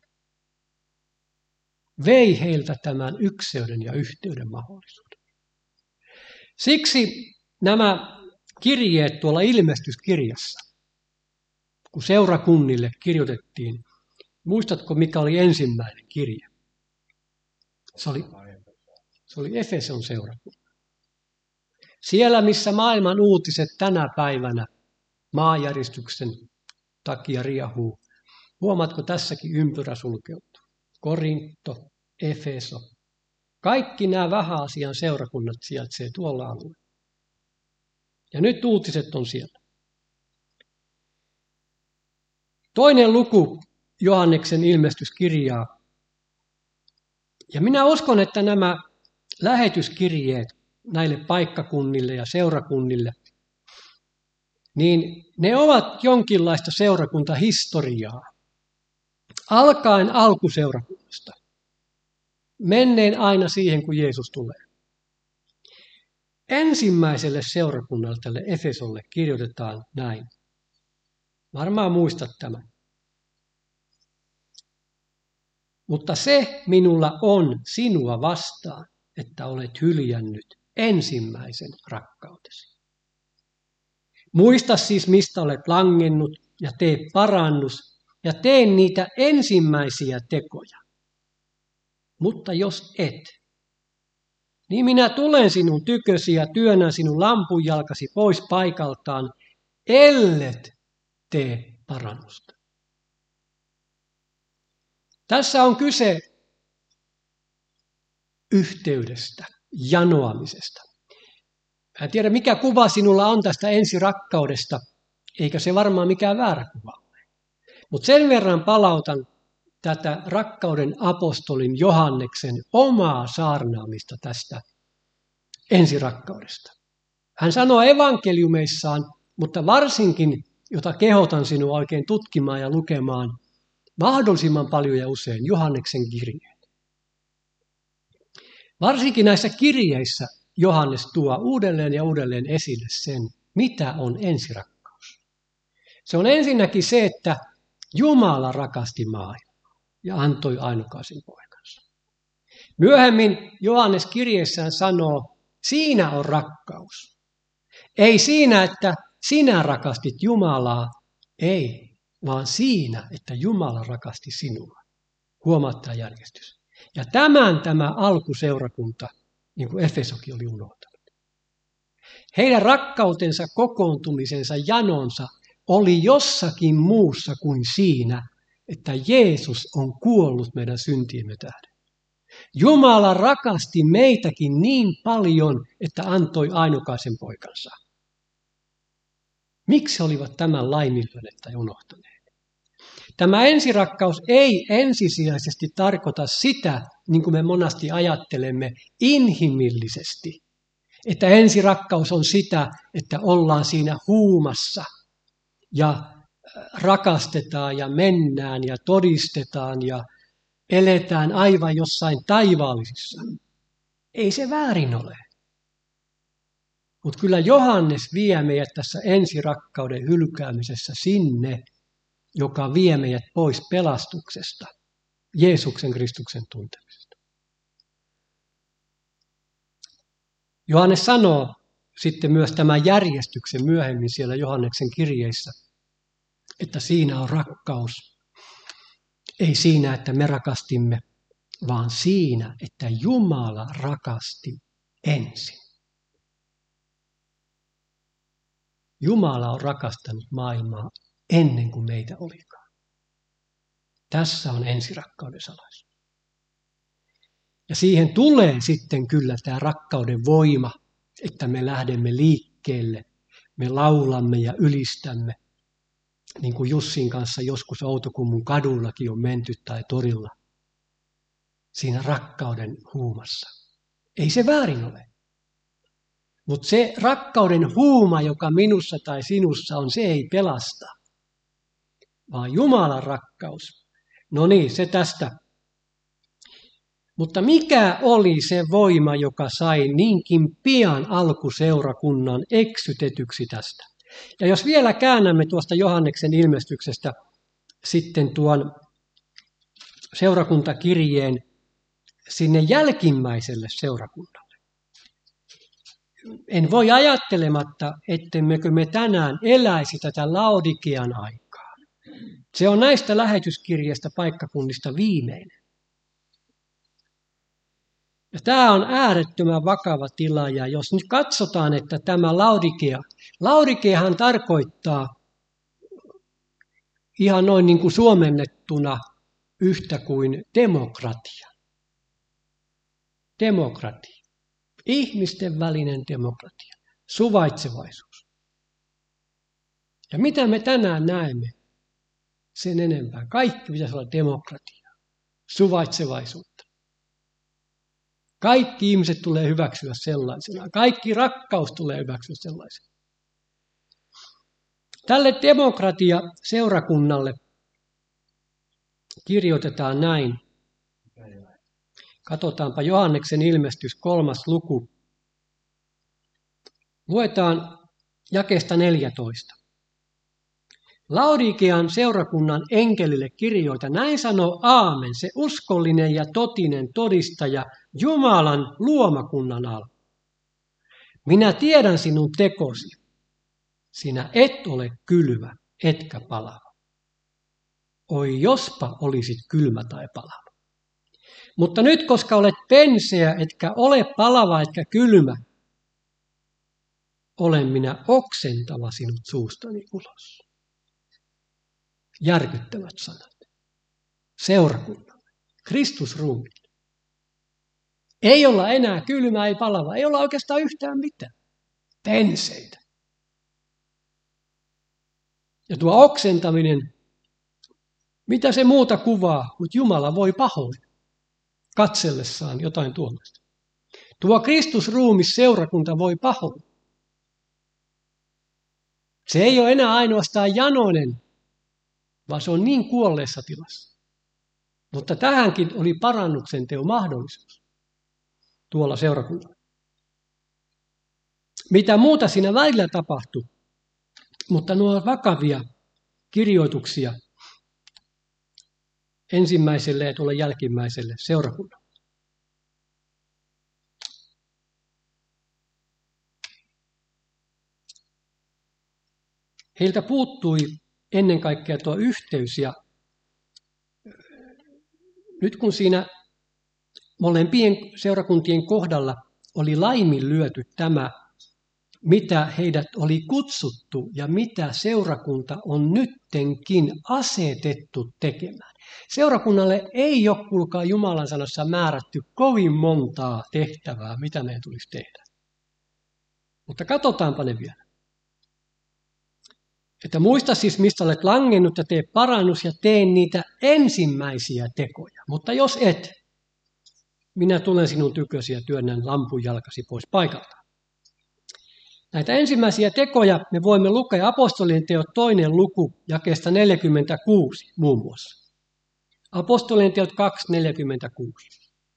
Vei heiltä tämän ykseyden ja yhteyden mahdollisuuden. Siksi nämä kirjeet tuolla ilmestyskirjassa, kun seurakunnille kirjoitettiin, muistatko mikä oli ensimmäinen kirje? Se oli, se oli Efeson seurakunta. Siellä, missä maailman uutiset tänä päivänä maanjäristyksen takia riehuu, huomaatko tässäkin ympyrä sulkeutuu? Korinto, Efeso. Kaikki nämä vähäasian seurakunnat sijaitsee tuolla alueella. Ja nyt uutiset on siellä. Toinen luku Johanneksen ilmestyskirjaa. Ja minä uskon, että nämä lähetyskirjeet näille paikkakunnille ja seurakunnille, niin ne ovat jonkinlaista seurakuntahistoriaa. Alkaen alkuseurakunnasta. Menneen aina siihen, kun Jeesus tulee. Ensimmäiselle seurakunnalle, tälle Efesolle, kirjoitetaan näin. Varmaan muistat tämän. Mutta se minulla on sinua vastaan, että olet hyljännyt ensimmäisen rakkautesi. Muista siis, mistä olet langennut, ja tee parannus, ja tee niitä ensimmäisiä tekoja. Mutta jos et, niin minä tulen sinun tykösi ja työnnän sinun lampunjalkasi pois paikaltaan, ellet tee parannusta. Tässä on kyse yhteydestä, janoamisesta. En tiedä, mikä kuva sinulla on tästä ensirakkaudesta, eikä se varmaan mikään väärä kuva ole. Mutta sen verran palautan tätä rakkauden apostolin Johanneksen omaa saarnaamista tästä ensirakkaudesta. Hän sanoo evankeliumeissaan, mutta varsinkin, jota kehotan sinua oikein tutkimaan ja lukemaan, mahdollisimman paljon ja usein Johanneksen kirjeet. Varsinkin näissä kirjeissä Johannes tuo uudelleen ja uudelleen esille sen, mitä on ensirakkaus. Se on ensinnäkin se, että Jumala rakasti maailmaa ja antoi ainokaisen poikansa. Myöhemmin Johannes kirjeessään sanoo, siinä on rakkaus. Ei siinä, että sinä rakastit Jumalaa, ei, vaan siinä, että Jumala rakasti sinua. Huomaattaa järjestys. Ja tämän tämä alkuseurakunta, niin kuin Efesokin oli unohtanut. Heidän rakkautensa, kokoontumisensa, janonsa oli jossakin muussa kuin siinä, että Jeesus on kuollut meidän syntiemme tähden. Jumala rakasti meitäkin niin paljon, että antoi ainokaisen poikansa. Miksi olivat tämän laiminlyöneet tai unohtaneet? Tämä ensirakkaus ei ensisijaisesti tarkoita sitä, niin kuin me monasti ajattelemme, inhimillisesti. Että ensirakkaus on sitä, että ollaan siinä huumassa ja rakastetaan ja mennään ja todistetaan ja eletään aivan jossain taivaallisissa. Ei se väärin ole. Mutta kyllä Johannes vie meidät tässä ensirakkauden hylkäämisessä sinne, joka vie meidät pois pelastuksesta, Jeesuksen Kristuksen tuntemisesta. Johannes sanoo sitten myös tämän järjestyksen myöhemmin siellä Johanneksen kirjeissä, että siinä on rakkaus. Ei siinä, että me rakastimme, vaan siinä, että Jumala rakasti ensin. Jumala on rakastanut maailmaa ennen kuin meitä olikaan. Tässä on ensirakkauden salaisuus. Ja siihen tulee sitten kyllä tämä rakkauden voima, että me lähdemme liikkeelle, me laulamme ja ylistämme. Niin kuin Jussin kanssa joskus Outokummun kadullakin on menty tai torilla. Siinä rakkauden huumassa. Ei se väärin ole. Mutta se rakkauden huuma, joka minussa tai sinussa on, se ei pelasta. Vaan Jumalan rakkaus. No niin, se tästä. Mutta mikä oli se voima, joka sai niinkin pian alkuseurakunnan eksytetyksi tästä? Ja jos vielä käännämme tuosta Johanneksen ilmestyksestä sitten tuon seurakuntakirjeen sinne jälkimmäiselle seurakunnalle. En voi ajattelematta, ettemmekö me tänään eläisi tätä Laodikean aikaa. Se on näistä lähetyskirjeistä paikkakunnista viimeinen. Ja tämä on äärettömän vakava tila, ja jos nyt katsotaan, että tämä Laodikea, Laodikeahan tarkoittaa ihan noin niin kuin suomennettuna yhtä kuin demokratia. Demokratia. Ihmisten välinen demokratia. Suvaitsevaisuus. Ja mitä me tänään näemme? Sen enempää. Kaikki pitäisi olla demokratiaa. Suvaitsevaisuutta. Kaikki ihmiset tulee hyväksyä sellaisena. Kaikki rakkaus tulee hyväksyä sellaisena. Tälle demokratia-seurakunnalle kirjoitetaan näin. Katsotaanpa Johanneksen ilmestys, kolmas luku. Luetaan jakeesta neljätoista. Laodikean seurakunnan enkelille kirjoita, näin sanoo Aamen, se uskollinen ja totinen todistaja Jumalan luomakunnan alla. Minä tiedän sinun tekosi. Sinä et ole kylmä, etkä palava. Oi jospa olisit kylmä tai palava. Mutta nyt, koska olet penseä, etkä ole palava, etkä kylmä, olen minä oksentava sinut suustani ulos. Järkyttävät sanat. Seurakunnalle. Kristusruumille. Ei olla enää kylmä, ei palava. Ei olla oikeastaan yhtään mitään. Penseitä. Ja tuo oksentaminen, mitä se muuta kuvaa, mutta Jumala voi pahoin katsellessaan jotain tuollaista. Tuo Kristusruumis seurakunta voi pahoin. Se ei ole enää ainoastaan janoinen, vaan se on niin kuolleessa tilassa. Mutta tähänkin oli parannuksen teo mahdollisuus tuolla seurakunnalla. Mitä muuta siinä välillä tapahtui, mutta nuo vakavia kirjoituksia ensimmäiselle ja tuolle jälkimmäiselle seurakunnalle. Heiltä puuttui ennen kaikkea tuo yhteys, ja nyt kun siinä molempien seurakuntien kohdalla oli laiminlyöty tämä, mitä heidät oli kutsuttu ja mitä seurakunta on nyttenkin asetettu tekemään. Seurakunnalle ei ole, kuulkaa, Jumalan sanassa määrätty kovin montaa tehtävää, mitä meidän tulisi tehdä. Mutta katsotaanpa ne vielä. että muista siis, mistä olet langennut ja tee parannus ja tee niitä ensimmäisiä tekoja. Mutta jos et, minä tulen sinun tykösi ja työnnän lampunjalkasi pois paikalta. Näitä ensimmäisiä tekoja me voimme lukea apostolien teot toinen luku jakeesta neljäkymmentäkuusi muun muassa. Apostolien teot kaksi neljäkymmentäkuusi.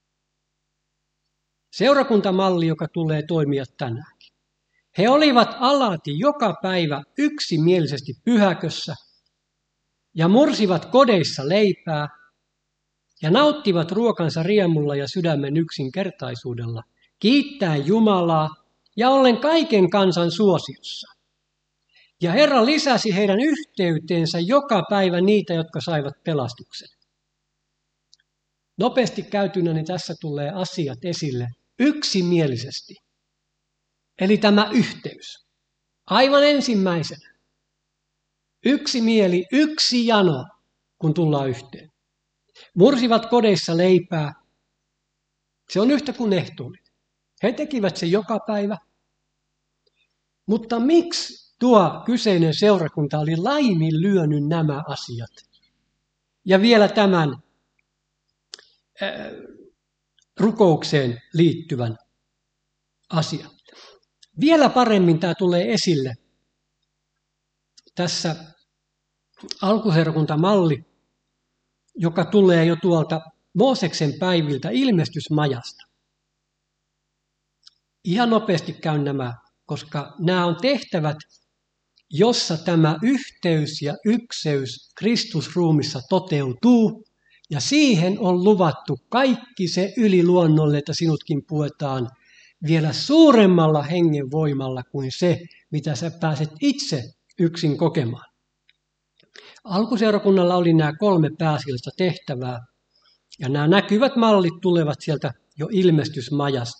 Seurakuntamalli, joka tulee toimia tänäänkin. He olivat alati joka päivä yksimielisesti pyhäkössä ja mursivat kodeissa leipää ja nauttivat ruokansa riemulla ja sydämen yksinkertaisuudella, kiittäen Jumalaa ja ollen kaiken kansan suosiossa. Ja Herra lisäsi heidän yhteyteensä joka päivä niitä, jotka saivat pelastuksen. Nopeasti käytynä niin tässä tulee asiat esille yksimielisesti. Eli tämä yhteys. Aivan ensimmäisenä. Yksi mieli, yksi jano, kun tullaan yhteen. Mursivat kodeissa leipää. Se on yhtä kuin ehtoollinen. He tekivät sen joka päivä. Mutta miksi tuo kyseinen seurakunta oli laiminlyönyt nämä asiat? Ja vielä tämän äh, rukoukseen liittyvän asian. Vielä paremmin tämä tulee esille tässä alkuseurakuntamalli, joka tulee jo tuolta Mooseksen päiviltä ilmestysmajasta. Ihan nopeasti käyn nämä, koska nämä on tehtävät, jossa tämä yhteys ja ykseys Kristusruumissa toteutuu, ja siihen on luvattu kaikki se yliluonnolle, että sinutkin puetaan vielä suuremmalla hengen voimalla kuin se, mitä sä pääset itse yksin kokemaan. Alkuseurakunnalla oli nämä kolme pääasiallista tehtävää, ja nämä näkyvät mallit tulevat sieltä jo ilmestysmajasta.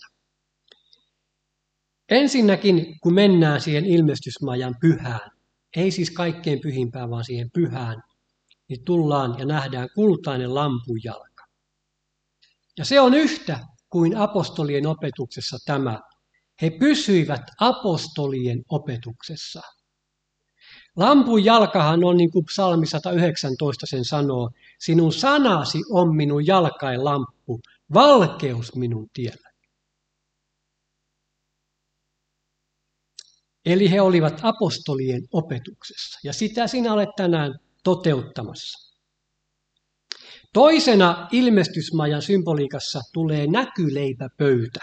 Ensinnäkin, kun mennään siihen ilmestysmajan pyhään, ei siis kaikkein pyhimpään, vaan siihen pyhään, niin tullaan ja nähdään kultainen lampunjalka. Ja se on yhtä kuin apostolien opetuksessa tämä. He pysyivät apostolien opetuksessa. Lampunjalkahan on, niin kuin psalmi sata yhdeksäntoista sen sanoo, sinun sanasi on minun jalkain lamppu, valkeus minun tiellä. Eli he olivat apostolien opetuksessa, ja sitä sinä olet tänään toteuttamassa. Toisena ilmestysmajan symboliikassa tulee näkyleipäpöytä.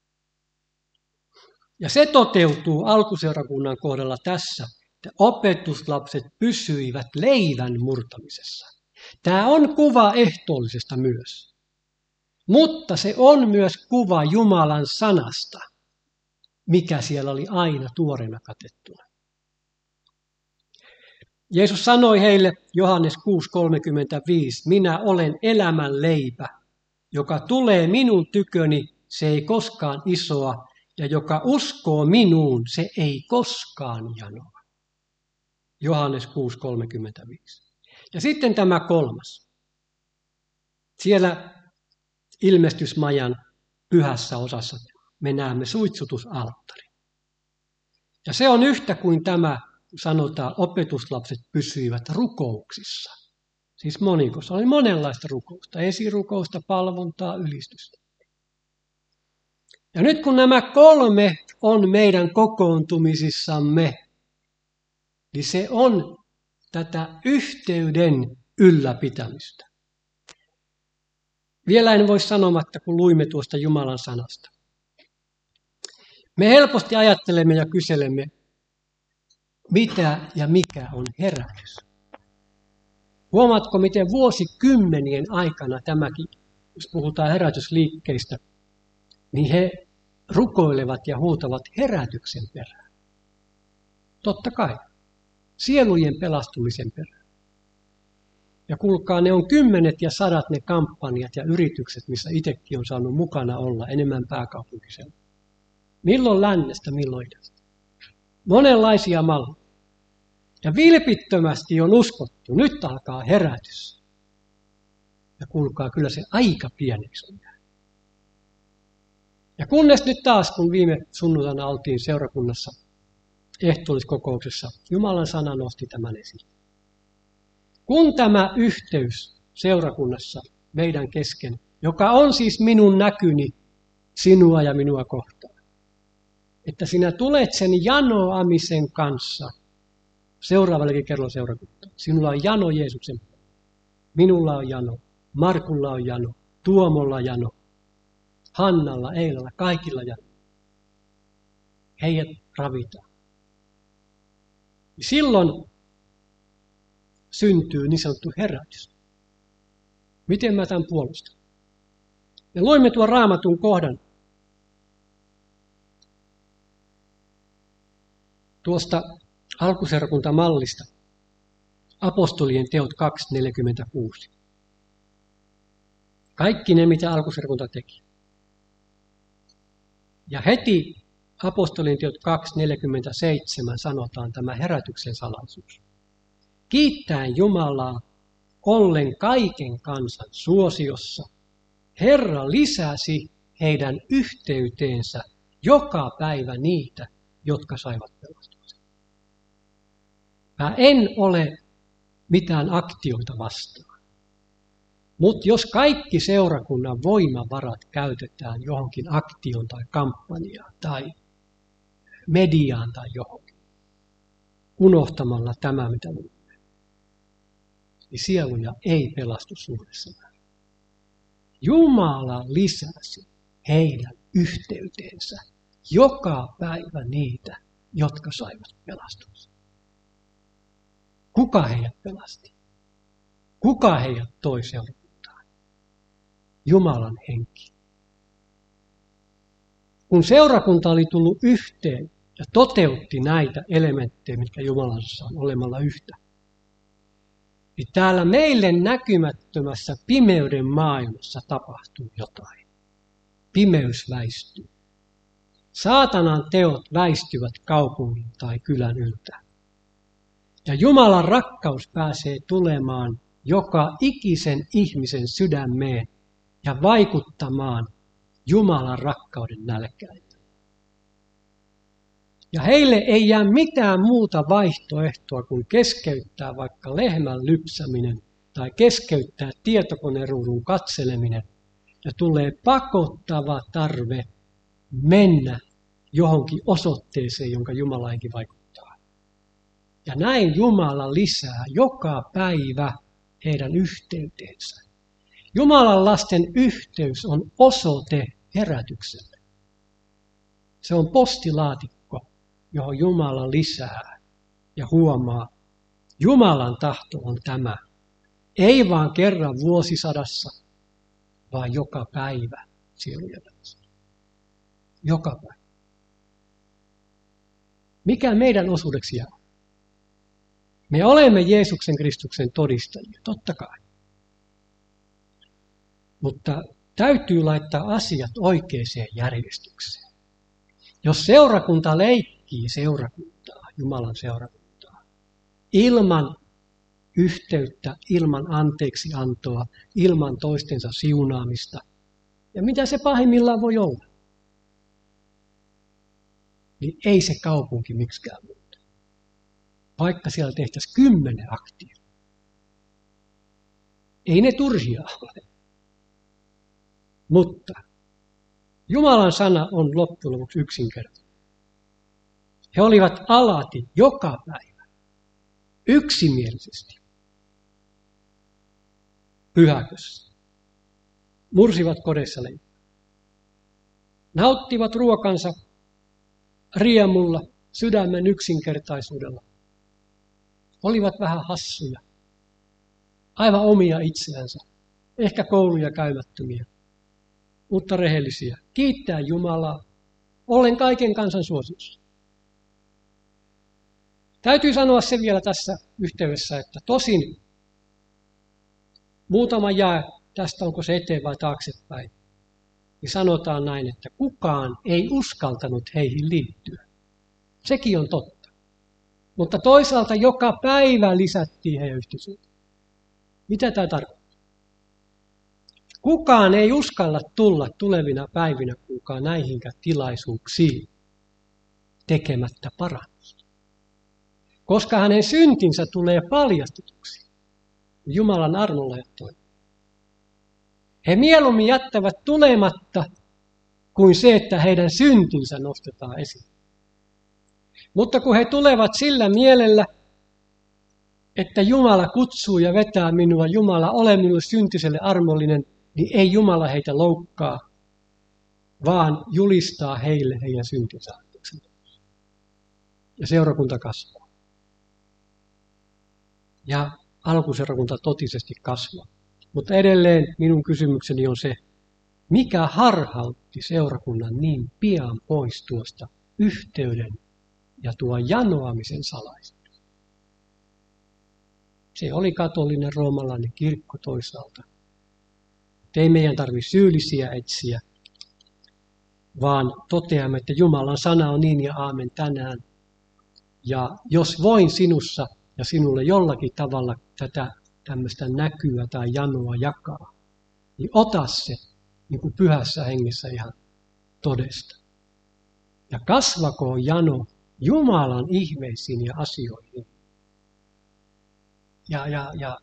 Ja se toteutuu alkuseurakunnan kohdalla tässä, että opetuslapset pysyivät leivän murtamisessa. Tämä on kuva ehtoollisesta myös, mutta se on myös kuva Jumalan sanasta, mikä siellä oli aina tuoreena katettuna. Jeesus sanoi heille Johannes kuusi kolmekymmentäviisi, minä olen elämän leipä, joka tulee minun tyköni, se ei koskaan isoa, ja joka uskoo minuun, se ei koskaan janoa. Johannes kuusi kolmekymmentäviisi. Ja sitten tämä kolmas. Siellä ilmestysmajan pyhässä osassa me näemme suitsutusalttari. Ja se on yhtä kuin tämä, sanotaan, opetuslapset pysyivät rukouksissa. Siis monikossa oli monenlaista rukousta, esirukousta, palvontaa, ylistystä. Ja nyt kun nämä kolme on meidän kokoontumisissamme, niin se on tätä yhteyden ylläpitämistä. Vielä en voi sanomatta, kun luimme tuosta Jumalan sanasta. Me helposti ajattelemme ja kyselemme, mitä ja mikä on herätys. Huomaatko, miten vuosikymmenien aikana tämäkin, jos puhutaan herätysliikkeistä, niin he rukoilevat ja huutavat herätyksen perään. Totta kai, sielujen pelastumisen perään. Ja kuulkaa, ne on kymmenet ja sadat ne kampanjat ja yritykset, missä itsekin on saanut mukana olla enemmän pääkaupunkisella. Milloin lännestä, milloin idästä. Monenlaisia malleja. Ja vilpittömästi on uskottu, nyt alkaa herätys. Ja kuulkaa, kyllä se aika pieneksi on jäänyt. Ja kunnes nyt taas, kun viime sunnuntaina oltiin seurakunnassa ehtoolliskokouksessa Jumalan sana nosti tämän esille. Kun tämä yhteys seurakunnassa meidän kesken, joka on siis minun näkyni sinua ja minua kohtaan, että sinä tulet sen janoamisen kanssa seuraavallekin kerralla seurakuntaan. Sinulla on jano Jeesuksen. Minulla on jano. Markulla on jano. Tuomolla jano. Hannalla, Eilalla, kaikilla jano. Heidät ravitaan. Silloin syntyy niin sanottu herätys. Miten mä tämän puolustan? Me luimme tuon Raamatun kohdan tuosta alkuseurakuntamallista, apostolien teot kaksi neljäkymmentäkuusi. Kaikki ne, mitä alkuseurakunta teki. Ja heti apostolien teot kaksi neljäkymmentäseitsemän sanotaan tämä herätyksen salaisuus. Kiittäen Jumalaa ollen kaiken kansan suosiossa, Herra lisäsi heidän yhteyteensä joka päivä niitä, jotka saivat pelastuksen. Mä en ole mitään aktioita vastaan. Mutta jos kaikki seurakunnan voimavarat käytetään johonkin aktioon tai kampanjaan tai mediaan tai johonkin, unohtamalla tämä, mitä luulee, niin sieluja ei pelastu suuressa määrin. Jumala lisäsi heidän yhteyteensä joka päivä niitä, jotka saivat pelastuksen. Kuka heidät pelasti? Kuka heidät toi seurakuntaan? Jumalan henki. Kun seurakunta oli tullut yhteen ja toteutti näitä elementtejä, mitkä Jumalassa on olemalla yhtä, niin täällä meille näkymättömässä pimeyden maailmassa tapahtuu jotain. Pimeys väistyy. Saatanan teot väistyvät kaupungin tai kylän yltä. Ja Jumalan rakkaus pääsee tulemaan joka ikisen ihmisen sydämeen ja vaikuttamaan Jumalan rakkauden nälkään. Ja heille ei jää mitään muuta vaihtoehtoa kuin keskeyttää vaikka lehmän lypsäminen tai keskeyttää tietokoneruudun katseleminen. Ja tulee pakottava tarve mennä johonkin osoitteeseen, jonka Jumala henki vaikuttaa. Ja näin Jumala lisää joka päivä heidän yhteyteensä. Jumalan lasten yhteys on osoite herätykselle. Se on postilaatikko, johon Jumala lisää ja huomaa. Jumalan tahto on tämä. Ei vaan kerran vuosisadassa, vaan joka päivä sielujen pelastus. Joka päivä. Mikä meidän osuudeksi jää? Me olemme Jeesuksen Kristuksen todistajia, totta kai. Mutta täytyy laittaa asiat oikeaan järjestykseen. Jos seurakunta leikkii seurakuntaa, Jumalan seurakuntaa, ilman yhteyttä, ilman anteeksiantoa, ilman toistensa siunaamista, ja mitä se pahimmillaan voi olla, niin ei se kaupunki miksikään muuta. Vaikka siellä tehtäisiin kymmenen aktia. Ei ne turhia ole. Mutta Jumalan sana on loppujen lopuksi yksinkertainen. He olivat alati joka päivä yksimielisesti pyhäkössä. Mursivat kodeissa leipää. Nauttivat ruokansa riemulla, sydämen yksinkertaisuudella. Olivat vähän hassuja, aivan omia itseänsä, ehkä kouluja käymättömiä, mutta rehellisiä. Kiittää Jumalaa, ollen kaiken kansan suosiossa. Täytyy sanoa se vielä tässä yhteydessä, että tosin muutama jae, tästä onko se eteen vai taaksepäin, niin sanotaan näin, että kukaan ei uskaltanut heihin liittyä. Sekin on totta. Mutta toisaalta joka päivä lisättiin heidän yhteisöön. Mitä tämä tarkoittaa? Kukaan ei uskalla tulla tulevina päivinä kukaan näihinkään tilaisuuksiin tekemättä parannusta. koska hänen syntinsä tulee paljastetuksi. Jumalan armolla ja toivolla. He mieluummin jättävät tulematta kuin se, että heidän syntinsä nostetaan esiin. Mutta kun he tulevat sillä mielellä, että Jumala kutsuu ja vetää minua, Jumala ole minulle syntiselle armollinen, niin ei Jumala heitä loukkaa, vaan julistaa heille heidän syntinsä anteeksi. Ja seurakunta kasvaa. Ja alkuseurakunta totisesti kasvaa. Mutta edelleen minun kysymykseni on se, mikä harhautti seurakunnan niin pian pois tuosta yhteyden ja tuo janoamisen salaisuudesta. Se oli katolinen roomalainen kirkko toisaalta. Ei meidän tarvitse syyllisiä etsiä, vaan toteamme, että Jumalan sana on niin ja aamen tänään. Ja jos voin sinussa ja sinulle jollakin tavalla tätä tämmöistä näkyä tai janoa jakaa, niin ota se niin kuin pyhässä hengessä ihan todesta. Ja kasvakoon jano Jumalan ihmeisiin ja asioihin. Ja, ja, ja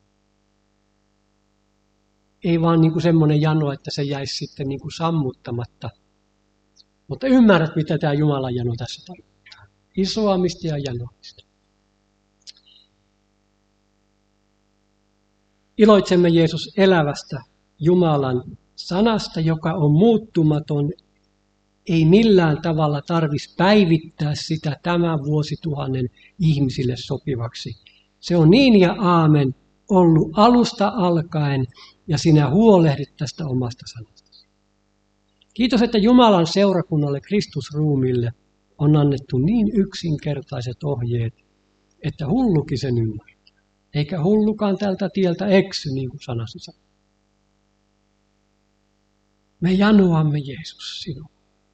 ei vaan niin kuin semmoinen jano, että se jäisi sitten niin kuin sammuttamatta. Mutta ymmärrät, mitä tämä Jumalan jano tässä tarkoittaa. Isoamista ja janoamista. Iloitsemme Jeesus elävästä Jumalan sanasta, joka on muuttumaton. Ei millään tavalla tarvitsisi päivittää sitä tämän vuosituhannen ihmisille sopivaksi. Se on niin ja aamen ollut alusta alkaen ja sinä huolehdit tästä omasta sanastasi. Kiitos, että Jumalan seurakunnalle, Kristusruumille on annettu niin yksinkertaiset ohjeet, että hullukin sen ymmärtää. Eikä hullukaan tältä tieltä eksy, niin kuin sanasi sanoo. Me janoamme Jeesus sinua.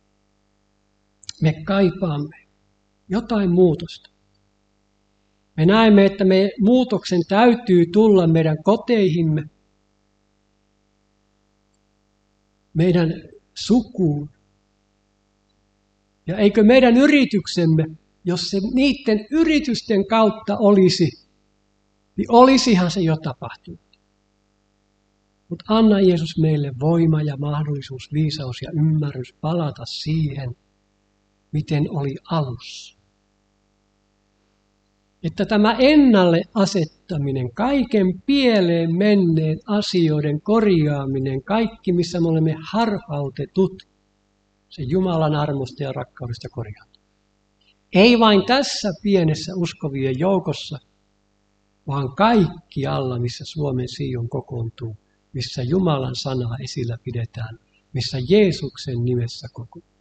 Me kaipaamme jotain muutosta. Me näemme, että me muutoksen täytyy tulla meidän koteihimme, meidän sukuun. Ja eikö meidän yrityksemme, jos se niiden yritysten kautta olisi, niin olisihan se jo tapahtunut. Mutta anna Jeesus meille voima ja mahdollisuus, viisaus ja ymmärrys palata siihen, miten oli alussa. Että tämä ennalle asettaminen, kaiken pieleen menneen asioiden korjaaminen, kaikki missä me olemme harhautetut, se Jumalan armosta ja rakkaudesta korjautuu. Ei vain tässä pienessä uskovien joukossa, vaan kaikkialla, missä Suomen Sion kokoontuu, missä Jumalan sanaa esillä pidetään, missä Jeesuksen nimessä kokoontuu.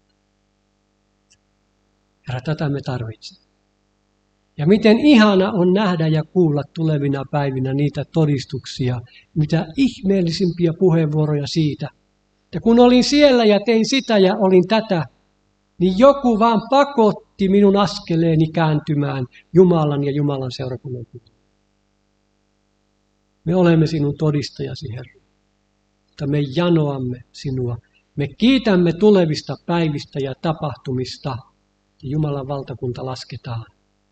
Herra, tätä me tarvitsemme. Ja miten ihana on nähdä ja kuulla tulevina päivinä niitä todistuksia, mitä ihmeellisimpiä puheenvuoroja siitä. Ja kun olin siellä ja tein sitä ja olin tätä, niin joku vaan pakotti minun askeleeni kääntymään Jumalan ja Jumalan seurakunnan puolelle. Me olemme sinun todistajasi, Herra. Mutta me janoamme sinua. Me kiitämme tulevista päivistä ja tapahtumista. Ja Jumalan valtakunta lasketaan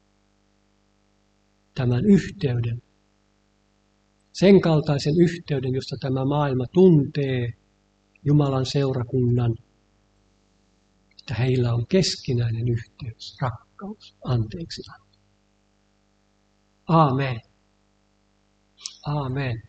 tämän yhteyden. Sen kaltaisen yhteyden, josta tämä maailma tuntee Jumalan seurakunnan. Että heillä on keskinäinen yhteys, rakkaus, anteeksianto. Aamen. Aamen.